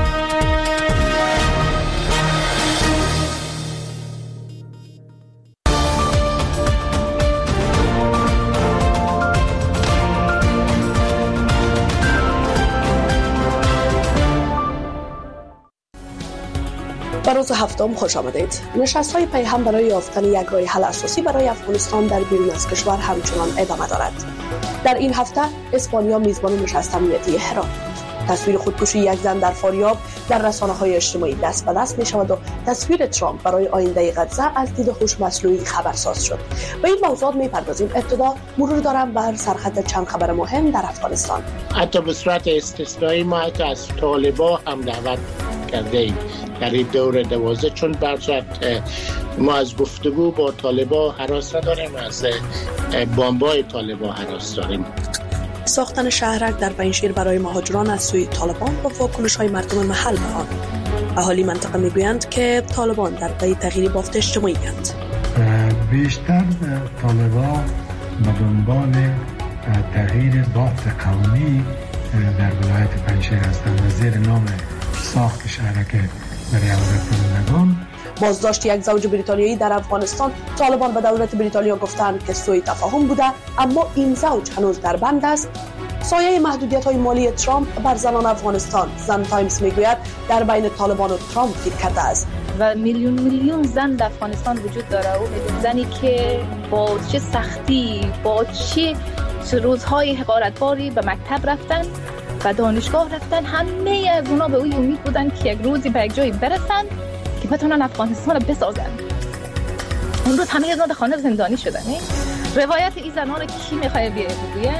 به روز هفتم خوش آمدید. نشست‌های پیهم برای یافتن یک راه حل اساسی برای افغانستان در بیرون از کشور همچنان ادامه دارد. در این هفته اسپانیا میزبان نشست امنیتی هرات بود. تصویر خودکشی یک زن در فاریاب در رسانه‌های اجتماعی دست به دست می‌شود و تصویر ترامپ برای آینده غزه از دید هوش مصنوعی خبرساز شد. به این موضوعات می‌پردازیم. ابتدا مرور دارم بر سرخط چند خبر مهم در افغانستان. حتی به صورت استثنایی ما از طالبان هم دعوت کرده ایم در این دور 12، چون برصورت ما از گفتگو با طالبان هراس نداریم، از بمبای طالبان هراس داریم. ساختن شهرک در پنجشیر برای مهاجران از سوی طالبان با واکنش‌های مردم محل به آن. اهالی منطقه میگویند که طالبان در پی تغییر بافت اجتماعی اند. بیشتر طالبان به دنبال تغییر بافت قومی در ولایت پنجشیر هستند و زیر نام ساخت شهرک برای آوردگان. بازداشت یک زوج بریتانیایی در افغانستان. طالبان به دولت بریتانیا گفتند که سوء تفاهم بوده، اما این زوج هنوز در بند است. سایه محدودیت‌های مالی ترامپ بر زنان افغانستان. زن تایمز میگوید در بین طالبان و ترامپ گیر کرده است. و میلیون زن در افغانستان وجود داره، و میلیون زنی که با چه سختی، با چه روزهای حقارتباری به مکتب رفتن و دانشگاه رفتن. همه از اونا به اوی امید بودن که یک روزی به یک جایی برسن که بتونن افغانستان رو بسازن. اون روز همه از اونا در خانه زندانی شدن. روایت این زنان رو کی میخواد بگه؟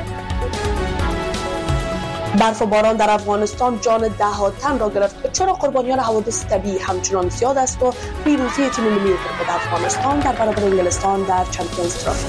برف و باران در افغانستان جان ده‌ها تن را گرفت. چرا قربانیان حوادث طبیعی همچنان زیاد است و پیروزی تیم ملی کرکت افغانستان در برابر انگلستان در چمپیونز ترافی.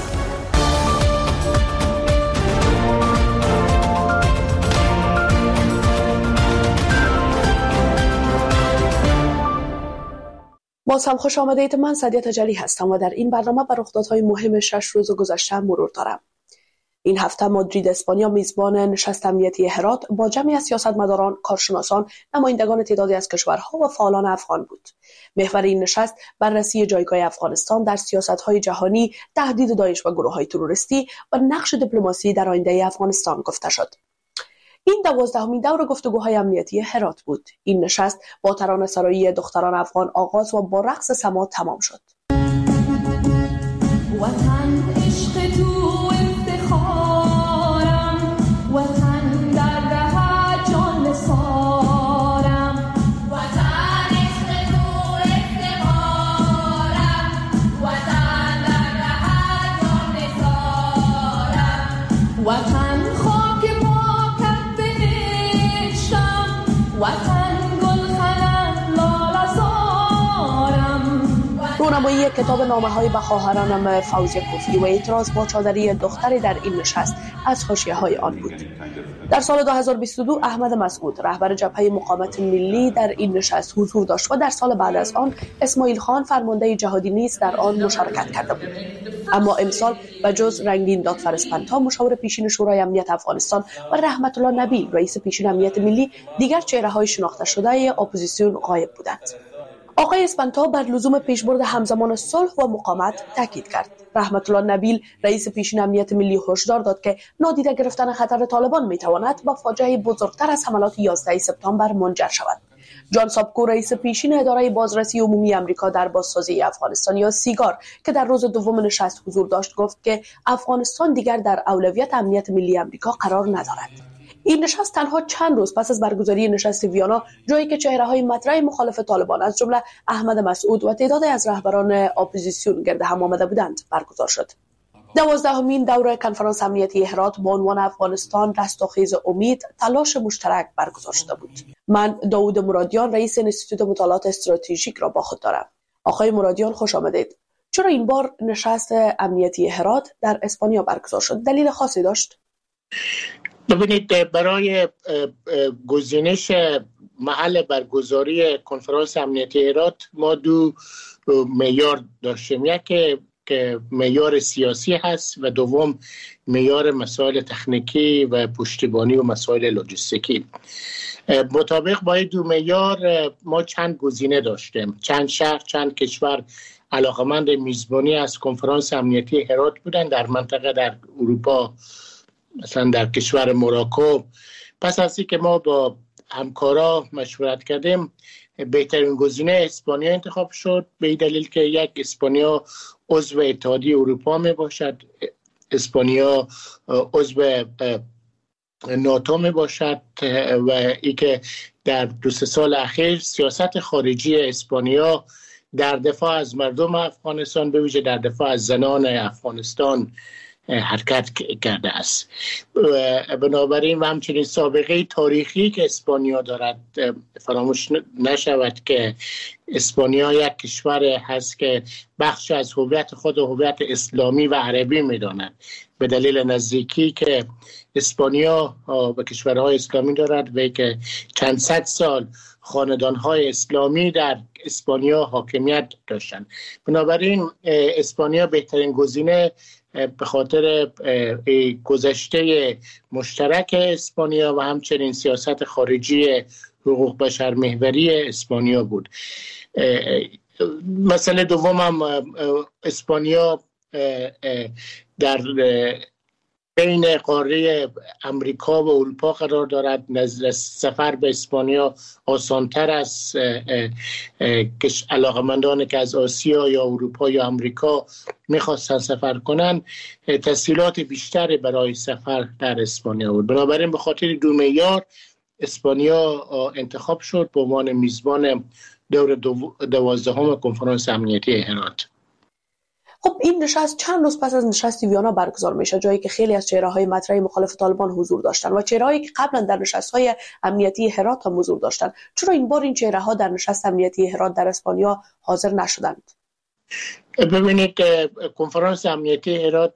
باز هم خوش آمدید. من سعدیه تجلی هستم و در این برنامه بر رخدادهای مهم 6 روز گذشته مرور دارم. این هفته مادرید اسپانیا میزبان نشست امنیتی هرات با جمعی از سیاستمداران، کارشناسان، نمایندگان تعدادی از کشورها و فعالان افغان بود. محور این نشست بررسی جایگاه افغانستان در سیاست‌های جهانی، تهدید داعش و گروه‌های تروریستی و نقش دیپلماسی در آینده افغانستان گفته شد. این 12مین دور گفتگوهای امنیتی هرات بود. این نشست با ترانه‌سرایی دختران افغان آغاز و با رقص سما تمام شد. وطن عشق تو افتخارم، وطن در ده جان سارم، وطن عشق تو افتخارم، وطن در ده جان سارم، وطن خاک پاکت بهشتم، وطن گل خنن لال زارم، رونمایی کتاب نامه‌های به خواهرانم فوزیه کوفی و اعتراض با چادری دختری در این نشست از حاشیه‌های آن بود. در سال 2022 احمد مسعود رهبر جبهه مقاومت ملی در این نشست حضور داشت و در سال بعد از آن اسماعیل خان فرمانده جهادی نیز در آن مشارکت کرده بود. اما امسال به جز رنگین دادفر اسپانتا مشاور پیشین شورای امنیت افغانستان و رحمت الله نبیل رئیس پیشین امنیت ملی دیگر چهره‌های شناخته شده اپوزیسیون غایب بودند. آقای اسپانتا بر لزوم پیشبرد همزمان صلح و مقاومت تاکید کرد. رحمت الله نبیل رئیس پیشین امنیت ملی هشدار داد که نادیده گرفتن خطر طالبان میتواند به فاجعه بزرگتر از حملات 11 سپتامبر منجر شود. جان سابکو رئیس پیشین اداره بازرسی عمومی آمریکا در بازسازی افغانستان یا سیگار که در روز دوم نشست حضور داشت گفت که افغانستان دیگر در اولویت امنیت ملی آمریکا قرار ندارد. این نشست تنها چند روز پس از برگزاری نشست ویانا، جایی که چهره‌های مطرح مخالف طالبان از جمله احمد مسعود و تعدادی از رهبران اپوزیسیون گرد هم آمده بودند، برگزار شد. 12مین دوره کنفرانس امنیتی هرات با عنوان افغانستان رستاخیز امید تلاش مشترک برگزار شده بود. من داوود مرادیان رئیس انستیتوت مطالعات استراتژیک را با خود دارم. آقای مرادیان خوش آمدید. چرا این بار نشست امنیتی هرات در اسپانیا برگزار شد؟ دلیل خاصی داشت؟ ببینید، برای گزینش محل برگزاری کنفرانس امنیتی هرات ما دو معیار داشتیم. یک که معیار سیاسی هست و دوم معیار مسائل تکنیکی و پشتیبانی و مسائل لوجستیکی. مطابق با این دو معیار ما چند گزینه داشتیم. چند شهر، چند کشور علاقمند میزبانی از کنفرانس امنیتی هرات بودن در منطقه در اروپا، مثلا در کشور موراکو. پس از اینکه ما با همکارا مشورت کردیم، بهترین گزینه اسپانیا انتخاب شد، به این دلیل که یک، اسپانیا عضو اتحادیه اروپا می باشد، اسپانیا عضو ناتو می باشد و ای که در 2-3 سال اخیر سیاست خارجی اسپانیا در دفاع از مردم افغانستان، به ویژه در دفاع از زنان افغانستان حرکت کرده است. بنابراین و همچنین سابقه تاریخی که اسپانیا دارد فراموش نشود که اسپانیا یک کشور هست که بخش از هویت خود هویت اسلامی و عربی می‌داند، به دلیل نزدیکی که اسپانیا به کشورهای اسلامی دارد و که چند صد سال خاندان‌های اسلامی در اسپانیا حاکمیت داشتند. بنابراین اسپانیا بهترین گزینه به خاطر گذشته مشترک اسپانیا و همچنین سیاست خارجی حقوق بشر محوری اسپانیا بود. مسئله دوم هم اسپانیا در بین قاره امریکا و اروپا قرار دارد. سفر به اسپانیا آسانتر است. علاقمندانی که از آسیا یا اروپا یا امریکا میخواستن سفر کنن، تسهیلات بیشتری برای سفر در اسپانیا بود. بنابراین به خاطر دو معیار اسپانیا انتخاب شد به عنوان میزبان دور 12 کنفرانس امنیتی هرات. خب این نشست چند روز پس از نشست ویانا برگزار میشه، جایی که خیلی از چهره‌های مطرح مخالف طالبان حضور داشتن و چهره‌هایی که قبلا در نشست‌های امنیتی هرات هم حضور داشتن. چرا این بار این چهره‌ها در نشست امنیتی هرات در اسپانیا حاضر نشدند؟ ببینید، کنفرانس امنیتی هرات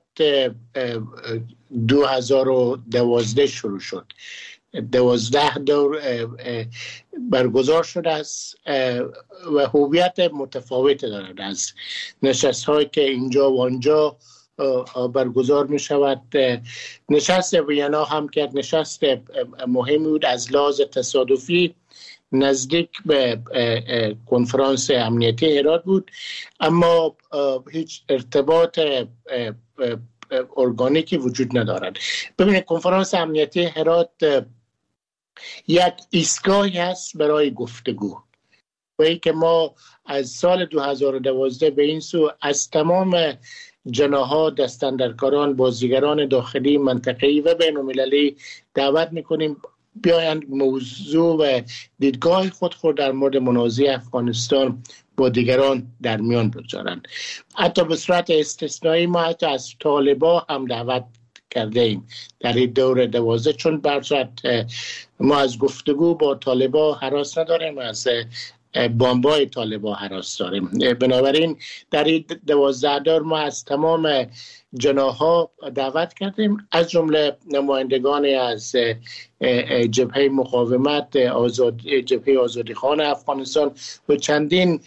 2012 شروع شد. 12 دور برگزار شده است و هویت متفاوت دارد از نشست هایی که اینجا و آنجا برگزار می شود. نشست وینا هم که یک نشست مهمی بود، از لحاظ تصادفی نزدیک به کنفرانس امنیتی هرات بود، اما هیچ ارتباط ارگانیکی وجود ندارد. ببینید، کنفرانس امنیتی هرات یک ایستگاهی هست برای گفتگو و ای که ما از سال 2012 به این سو از تمام جناح‌ها، دستاندرکاران، بازیگران داخلی، منطقه‌ای و بین‌المللی دعوت می‌کنیم بیایند موضوع و دیدگاه خود در مورد منازعه افغانستان با دیگران در میان بگذارند. حتی به صورت استثنایی ما حتی از طالبان هم دعوت کرده ایم در این دور 12، چون برصورت ما از گفتگو با طالبان هراس نداریم، از بمبای طالبان هراس داریم. بنابراین در این 12 دار ما از تمام جناح‌ها دعوت کردیم، از جمله نمایندگان از جبهه مقاومت، جبهه آزادیخوان افغانستان و چندین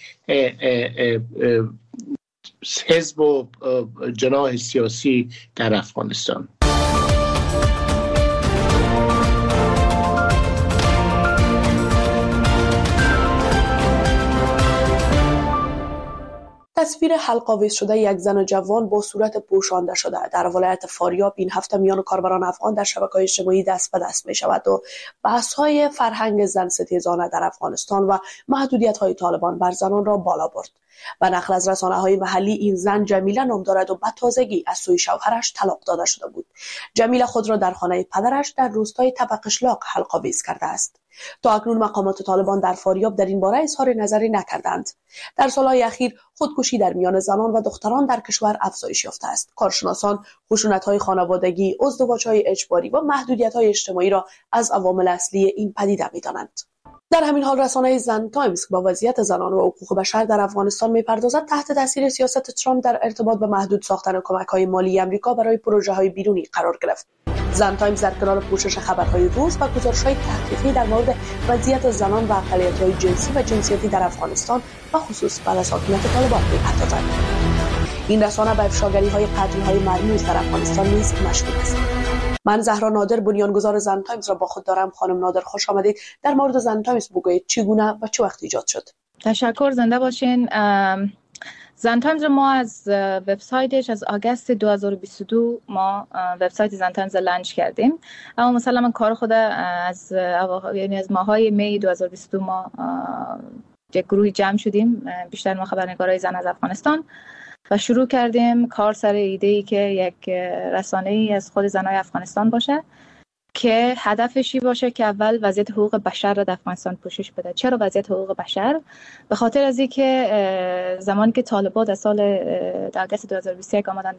حزب و جناح سیاسی در افغانستان. تصویر حلق‌آویز شده یک زن جوان با صورت پوشانده شده در ولایت فاریاب این هفته میان کاربران افغان در شبکه‌های اجتماعی دست به دست می شود و بحث‌های فرهنگ زن ستیزانه در افغانستان و محدودیت‌های طالبان بر زنان را بالا برد. و نقل از رسانه‌های محلی این زن جمیله نام دارد و به تازگی از سوی شوهرش طلاق داده شده بود. جمیله خود را در خانه پدرش در روستای تبقشلاق حلق‌آویز کرده است. تا اکنون مقامات طالبان در فاریاب در این باره اظهار نظری نکردند. در سالهای اخیر خودکشی در میان زنان و دختران در کشور افزایش یافته است. کارشناسان خشونت‌های خانوادگی، ازدواج‌های اجباری و محدودیت‌های اجتماعی را از عوامل اصلی این پدیده می‌دانند. در همین حال رسانه زن تایمز با وضعیت زنان و حقوق بشر در افغانستان می‌پردازد تحت تاثیر سیاست ترامپ در ارتباط به محدود ساختن کمک‌های مالی آمریکا برای پروژه‌های بیرونی قرار گرفت. زن تایمز در کنار پوشش خبرهای روز و گزارش‌های تحقیقی در مورد وضعیت زنان و اقلیت‌های جنسی و جنسیتی در افغانستان و خصوص بعد از حاکمیت طالبان می‌پردازد. این رسانه به افشاگری‌های قتل‌های مرموز در افغانستان نیز مشغول است. من زهرا نادر بنیانگذار زن تایمز را با خود دارم. خانم نادر خوش آمدید. در مورد زن تایمز بگویید چگونه و چه وقت ایجاد شد؟ تشکر، زنده باشین. زن تایمز ما از وبسایتش از آگوست 2022 ما وبسایت زن تایمز لانچ کردیم، اما مثلا کار خود از ماهای می 2022 ما یک گروهی جمع شدیم، بیشتر ما خبرنگارای زن از افغانستان، و شروع کردیم کار سر ایده‌ای که یک رسانه‌ای از خود زنای افغانستان باشه که هدفشی باشه که اول وضعیت حقوق بشر را در افغانستان پوشش بده. چرا وضعیت حقوق بشر؟ به خاطر از اینکه زمانی که طالبان در سال آگوست 2021 آمدن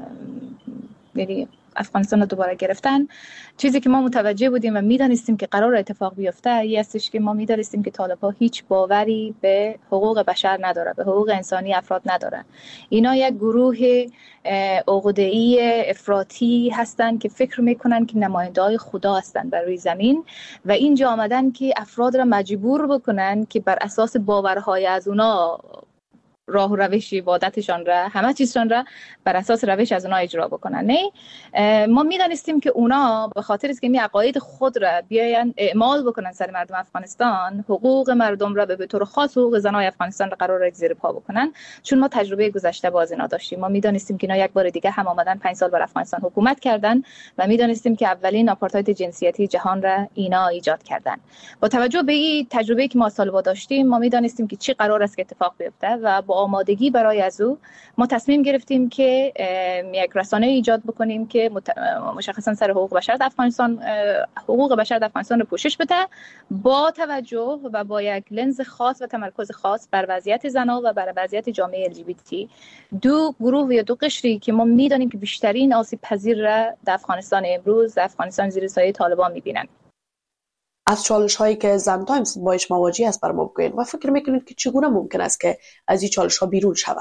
یعنی افغانستان رو دوباره گرفتن، چیزی که ما متوجه بودیم و میدانستیم که قرار اتفاق بیفته این استش که ما میدانستیم که طالبان هیچ باوری به حقوق بشر نداره، به حقوق انسانی افراد نداره. اینا یک گروه عقده‌ای افراطی هستند که فکر میکنن که نماینده‌های خدا هستند بر روی زمین و اینجا آمدن که افراد را مجبور بکنن که بر اساس باورهای از اونا راه و روش عبادتشان را، همه چیزشان را بر اساس روش از اونها اجرا بکنن. نه، ما میدانستیم که اونا به خاطر است که می عقاید خود را بیاین اعمال بکنن سر مردم افغانستان، حقوق مردم را به طور خاص حقوق زنای افغانستان را قرار زیر پا بکنن. چون ما تجربه گذشته با اینا داشتیم، ما میدانستیم که اینا یک بار دیگه هم آمدن 5 سال بر افغانستان حکومت کردن و میدانستیم که اولین آپارتاید جنسیتی جهان را اینا ایجاد کردن. با توجه به این تجربه که ما سال‌ها داشتیم، ما میدانستیم که چی قرار است که اتفاق بیفته و با آمادگی برای از او ما تصمیم گرفتیم که یک رسانه ایجاد بکنیم که مشخصا سر حقوق بشر در افغانستان، حقوق بشر در افغانستان رو پوشش بده، با توجه و با یک لنز خاص و تمرکز خاص بر وضعیت زنان و بر وضعیت جامعه LGBT، دو گروه یا دو قشری که ما میدانیم که بیشترین آسیب پذیر را در افغانستان امروز، در افغانستان زیر سایه طالبان میبینن. از چالش هایی که زن تایمز باش مواجه است برام بگویید و فکر میکنید که چگونه ممکن است که از این چالش ها بیرون شود؟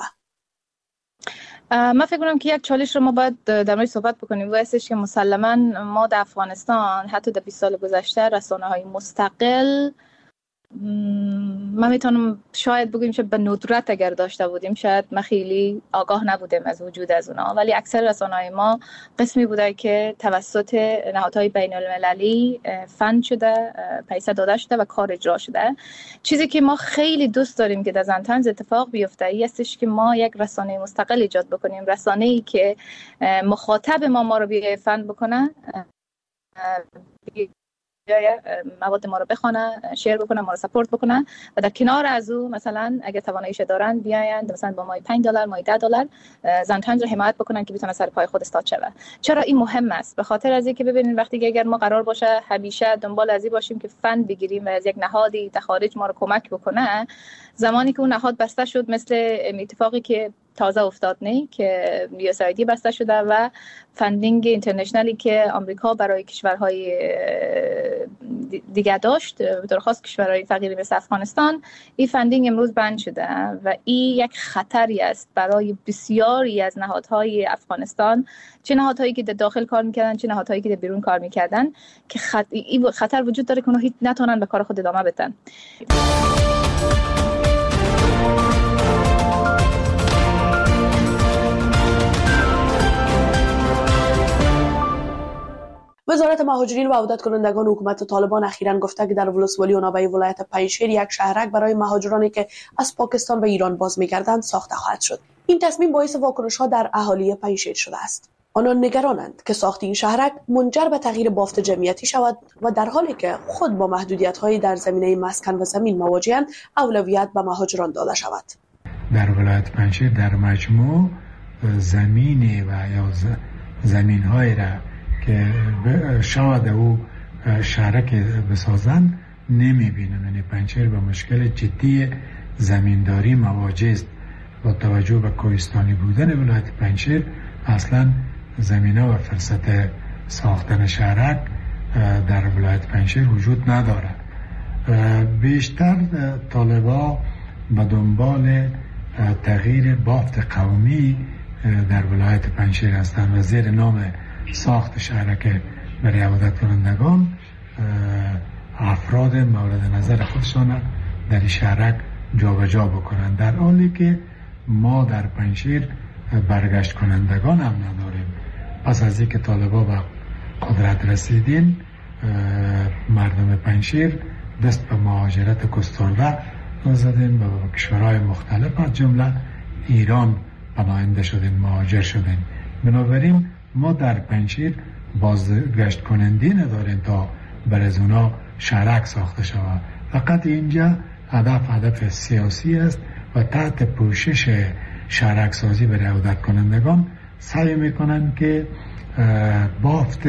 من فکر کنم که یک چالش رو ما باید در مورد صحبت بکنیم و استش که مسلما ما در افغانستان حتی در 20 سال گذشته رسانه های مستقل، من میتونم شاید بگیم که به ندرت اگر داشته بودیم شاید ما خیلی آگاه نبودیم از وجود از اونا، ولی اکثر رسانه‌های ما قسمی بوده که توسط نهادهای بین المللی فند شده، پیسه داده شده و کار اجرا شده. چیزی که ما خیلی دوست داریم که در زن تایمز اتفاق بیفته این استش که ما یک رسانه مستقل ایجاد بکنیم، رسانه‌ای که مخاطب ما رو بیای فند بکنه، مواد ما رو بخونه، شیر بکنن، ما رو سپورت بکنن و در کنار از او مثلا اگه تواناییش دارن بیاین مثلا با مای $5 مای $10 زن تایمز رو حمایت بکنن که بتونه سر پای خود استاد شه. چرا این مهم است؟ به خاطر از اینکه ببینید وقتی که اگر ما قرار باشه همیشه دنبال از این باشیم که فند بگیریم و از یک نهادی در خارج ما رو کمک بکنه، زمانی که اون نهاد بسته شد مثل اتفاقی که تازه افتاد نه که USAID بسته شده و فندینگ اینترنشنالی که آمریکا برای کشورهای دیگه داشت، درخواست کشورهای فقیر مثل افغانستان، این فندینگ امروز بند شده و این یک خطری است برای بسیاری از نهادهای افغانستان، چه نهادهایی که در داخل کار میکردن چه نهادهایی که در بیرون کار میکردن، که این خطر وجود داره که اونها نتونن به کار خود ادامه بدن. وزارت مهاجرین و عودت کنندگان حکومت طالبان اخیراً گفته که در ولسوالی و نوبه ولایت پنجشیر یک شهرک برای مهاجرانی که از پاکستان به ایران باز می‌گردند ساخته خواهد شد. این تصمیم باعث واکنش‌ها در اهالی پنجشیر شده است. آنان نگرانند که ساخت این شهرک منجر به تغییر بافت جمعیتی شود و در حالی که خود با محدودیت‌های در زمینه مسکن و زمین مواجه‌اند، اولویت به مهاجران داده شود. در ولایت پنجشیر در مجموع زمین و یا زمین‌های را که شاید او شهرک بسازن نمی‌بینم. یعنی پنجشیر به مشکل جدی زمینداری مواجه است. با توجه به کوهستانی بودن ولایت پنجشیر اصلا زمینه و فرصت ساختن شهرک در ولایت پنجشیر وجود نداره. بیشتر طالبا به دنبال تغییر بافت قومی در ولایت پنجشیر هستند و زیر نام ساخت شهرک برای عودت کنندگان افراد مورد نظر خودشان در این شهرک جابجا بکنند، در حالی که ما در پنجشیر برگشت کنندگان هم نداریم. پس از اینکه طالبا به قدرت رسیدین، مردم پنجشیر دست به مهاجرت گسترده زدین، به کشورهای مختلف از جمله ایران پناهنده شدین، مهاجر شدین. بنابراین ما در پنجشیر بازگشت کننده نداریم تا بر از اونا شهرک ساخته شود. فقط اینجا هدف سیاسی است و تحت پوشش شهرک سازی برای عودت کنندگان سعی میکنن که بافت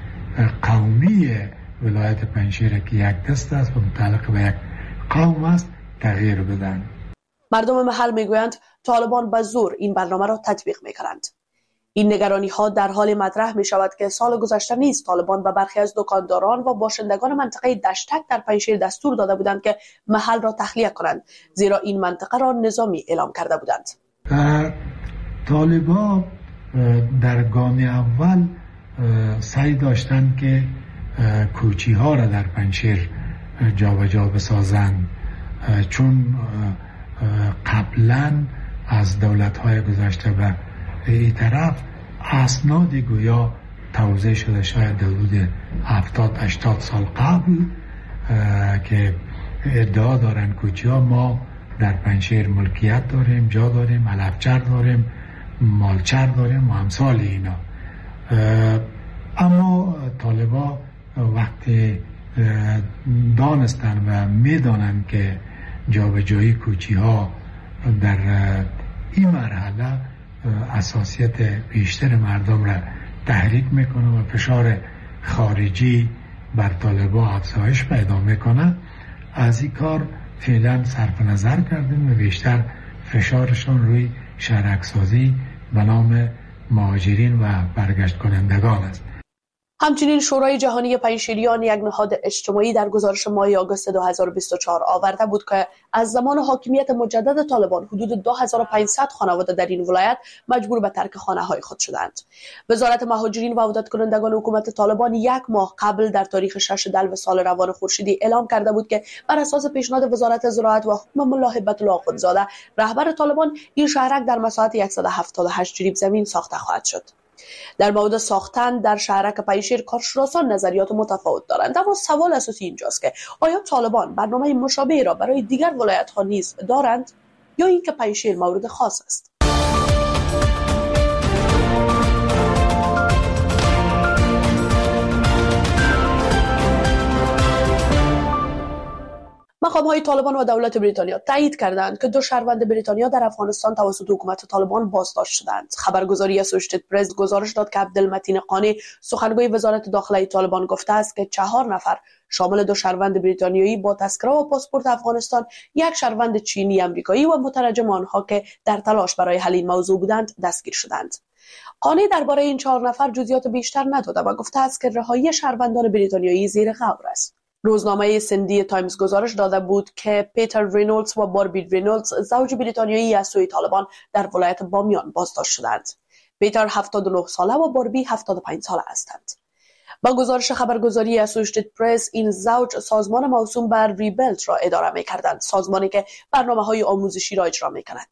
قومی ولایت پنجشیر که یک دست است و متعلق به یک قوم است تغییر بدن. مردم محل میگویند طالبان به زور این برنامه را تطبیق میکنند. این نگرانی ها در حال مطرح می شود که سال گذشته نیز طالبان به برخی از دکانداران و باشندگان منطقه دشتک در پنجشیر دستور داده بودند که محل را تخلیه کنند، زیرا این منطقه را نظامی اعلام کرده بودند. طالبان در گام اول سعی داشتند که کوچی ها را در پنجشیر جابجا بسازند، چون قبلا از دولت های گذشته به این طرف اسنادی گویا توزیع شده شاید در حدود 70-80 سال قبل که ادعا دارن کوچی ها ما در پنجشیر ملکیت داریم، جا داریم، علفچر داریم، مالچر داریم و امثال اینا. اما طالبا وقتی دانستن و میدانن که جابجایی کوچی ها در این مرحله اساسیت بیشتر مردم را تحریک میکنه و فشار خارجی بر طالبا افزایش پیدا میکنه، از این کار فعلا صرف نظر کردیم و بیشتر فشارشون روی شهرک سازی به نام مهاجرین و برگشت کنندگان است. همچنین شورای جهانی پنجشیریان یک نهاد اجتماعی در گزارش ماه آگوست 2024 آورده بود که از زمان حاکمیت مجدد طالبان حدود 2500 خانواده در این ولایت مجبور به ترک خانه‌های خود شدند. وزارت مهاجرین و عودت کنندگان حکومت طالبان یک ماه قبل در تاریخ 6 دلو سال روان خورشیدی اعلام کرده بود که بر اساس پیشنهاد وزارت زراعت و حکم ملا هبت الله آخوندزاده رهبر طالبان، این شهرک در مساحت 178 جریب زمین ساخته خواهد شد. در مورد ساختن در شهرک پنجشیر کارشناسان نظریات متفاوت دارند، اما سوال اساسی اینجاست که آیا طالبان برنامه مشابهی را برای دیگر ولایت‌ها نیز دارند یا اینکه پنجشیر مورد خاص است؟ نظام‌های طالبان و دولت بریتانیا تایید کردند که 2 شهروند بریتانیا در افغانستان توسط حکومت طالبان بازداشت شدند. خبرگزاری اسوشیتد پرس گزارش داد که عبدالمتین قانی سخنگوی وزارت داخله طالبان گفته است که 4 نفر شامل 2 شهروند بریتانیایی با تذکره و پاسپورت افغانستان، 1 شهروند چینی آمریکایی و مترجم آنها که در تلاش برای حل این موضوع بودند دستگیر شدند. قانی درباره این 4 نفر جزئیات بیشتر نداده و گفته است که رهایی شهروندان بریتانیایی زیر غور است. روزنامه سندی تایمز گزارش داده بود که پیتر رینولدز و باربی رینولدز زوج بریتانیایی از سوی طالبان در ولایت بامیان بازداشت شدند. پیتر 79 ساله و باربی 75 ساله هستند. با گزارش خبرگزاری اسوشیتد پرس این زوج سازمان موسوم بر ریبلت را اداره می‌کردند، سازمانی که برنامه‌های آموزشی را اجرا می‌کند.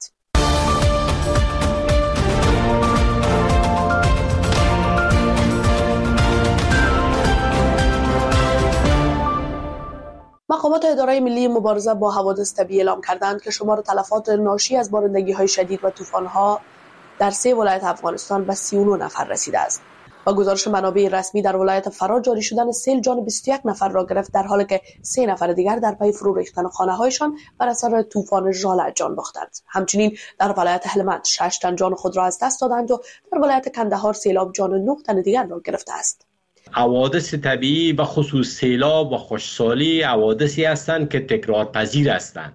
مقامات اداره ملی مبارزه با حوادث طبیعی اعلام کردند که شمار تلفات ناشی از بارندگی‌های شدید و طوفان‌ها در 3 ولایت افغانستان به 39 نفر رسیده است. با گزارش منابع رسمی در ولایت فرا جاری شدن سیل جان 21 نفر را گرفت، در حالی که 3 نفر دیگر در پی فرو ریختن خانه‌هایشان بر اثر طوفان ژاله جان باختند. همچنین در ولایت هلمند 6 تن جان خود را از دست دادند و در ولایت کندهار سیلاب جان 9 تن دیگر را گرفته است. حوادث طبیعی و خصوص سیلاب و خشکسالی حوادثی هستند که تکرارپذیر هستند.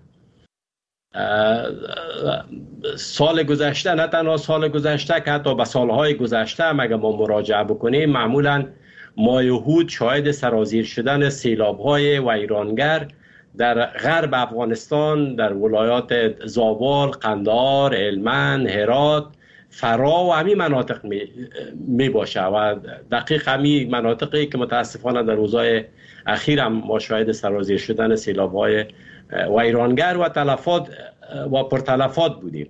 سال گذشته، نه تنها سال گذشته که حتی به سالهای گذشته هم اگر ما مراجعه بکنیم، معمولا ماه هود شاهد سرازیر شدن سیلاب‌های ویرانگر در غرب افغانستان، در ولایات زابل، قندهار، هلمند، هرات، فرا و همین مناطق می باشه و دقیق همین مناطقی که متاسفانه در روزهای اخیر هم ما شاهد سرازیر شدن سیلاب‌های ویرانگر و تلفات و پرتلفات بودیم.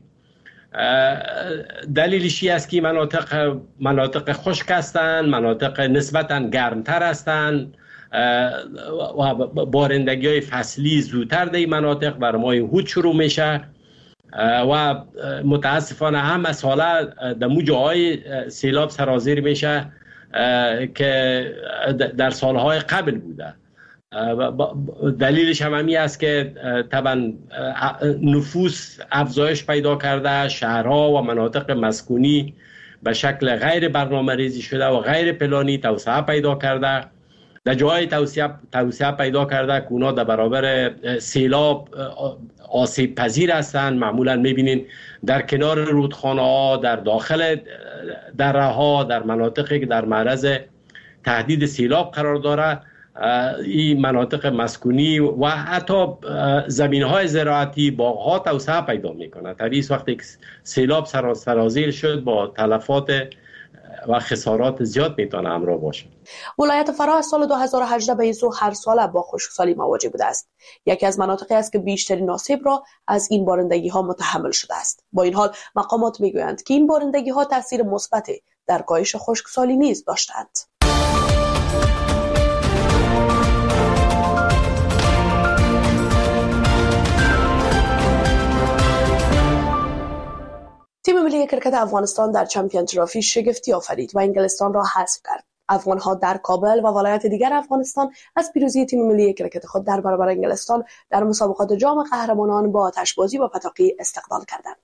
دلیلش است که مناطق خشک هستند، مناطق نسبتاً گرمتر هستند و بارندگی‌های فصلی زودتر در این مناطق بر ماه هود شروع میشه و متاسفانه هم از حالا در مو جاهای سیلاب سرازیر میشه که در سالهای قبل بوده. دلیلش هم همی است که طبعا نفوس افزایش پیدا کرده، شهرها و مناطق مسکونی به شکل غیر برنامه ریزی شده و غیر پلانی توسعه پیدا کرده. در جای توسعه پیدا کرده که اونا در برابر سیلاب آسیب پذیر هستند. معمولا میبینین در کنار رودخانه ها، در داخل دره ها، در مناطقی که در معرض تهدید سیلاب قرار داره، این مناطق مسکونی و حتی زمین‌های زراعتی، باغ‌ها توسعه پیدا می‌کنه. طبیعی وقتی سیلاب سرازیر شد با تلفات و خسارات زیاد میتونه همراه باشه. ولایت فرا از سال 2018 به این سو هر ساله با خشکسالی مواجه بوده است. یکی از مناطقی است که بیشترین آسیب را از این بارندگی‌ها متحمل شده است. با این حال مقامات میگویند که این بارندگی‌ها تاثیر مثبتی در کاهش خشکسالی نیز داشتند. تیم ملی کرکت افغانستان در چمپیون ترافی شگفتی آفرید و انگلستان را حذف کرد. افغان‌ها در کابل و ولایت دیگر افغانستان از پیروزی تیم ملی کرکت خود در برابر انگلستان در مسابقات جام قهرمانان با آتشبازی و پتاقی استقبال کردند.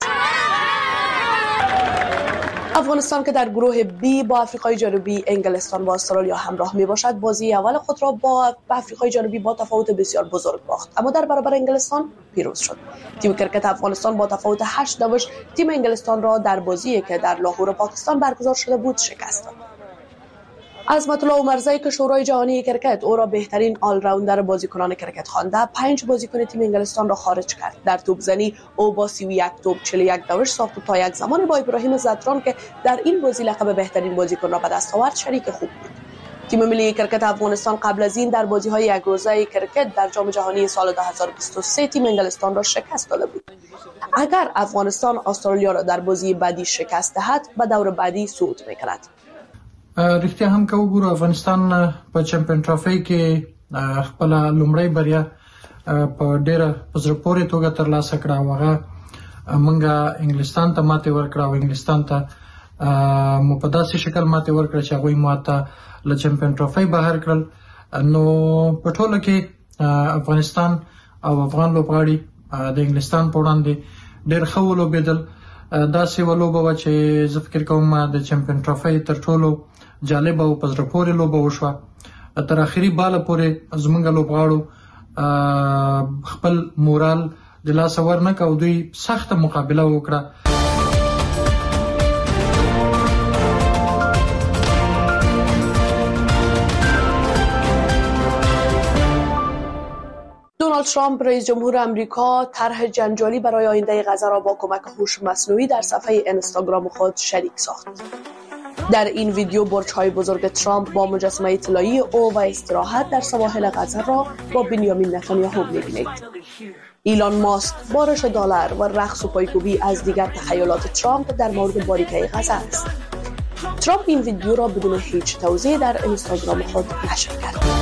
افغانستان که در گروه بی با آفریقای جنوبی، انگلستان و استرالیا همراه میباشد، بازی اول خود را با آفریقای جنوبی با تفاوت بسیار بزرگ باخت، اما در برابر انگلستان پیروز شد. تیم کرکت افغانستان با تفاوت 8 تیم انگلستان را در بازی که در لاهور پاکستان برگزار شده بود شکست داد. عظمت الله عمرزی که شورای جهانی کرکت او را بهترین آل راوندر بازیکنان کرکت خوانده، 5 بازیکن تیم انگلستان را خارج کرد. در توپزنی او با 31 توپ 41 داوش ساخت و تا یک زمان با ابراهیم زدران که در این بازی لقب بهترین بازیکن را به دست آورد شریک خوب بود. تیم ملی کرکت افغانستان قبل از این در بازی‌های یک روزه کرکت در جام جهانی سال 2023 تیم انگلستان را شکست داده بود. اگر افغانستان استرالیا را در بازی بعدی شکست دهد، به دور بعدی صعود می‌کند. رښتیا هم که وګورو افغانستان په چمپیون ټرافي کې خپل لومړی بریا په ډیره په زړه پورې توګه ترلاسه کړه. هغه موږ انګلستان ته ماتې ورکړه او انګلستان ته مو په داسې شکل ماتې ورکړه چې هغوی ماته له چمپیون ټرافي بهر کړل. نو په ټوله کې افغانستان او افغان لوبغاړي د انګلستان په وړاندې ډېر ښه ولوبېدل. دا سی ولوبه و چې زه فکر کوم د چمپیون ټرافي تر ټولو جالب او په زړه پورې لوبه وشوه. تر اخري باله پورې زمونږ لوبغاړو خپل مورال د لاسه ورنکړ او دوی سخته مقابله وکړه. دونالد ترامپ رئیس جمهور آمریکا طرح جنجالی برای آینده غزه را با کمک هوش مصنوعی در صفحه اینستاگرام خود شریک ساخت. در این ویدیو برج‌های بزرگ ترامپ با مجسمه طلایی او و استراحت در سواحل غزه را با بنیامین نتانیاهو می‌بینید. ایلان ماسک بارش دلار و رقص و پایکوبی از دیگر تخیلات ترامپ در مورد باریکه غزه است. ترامپ این ویدیو را بدون هیچ توضیح در اینستاگرام خود نشر کرد.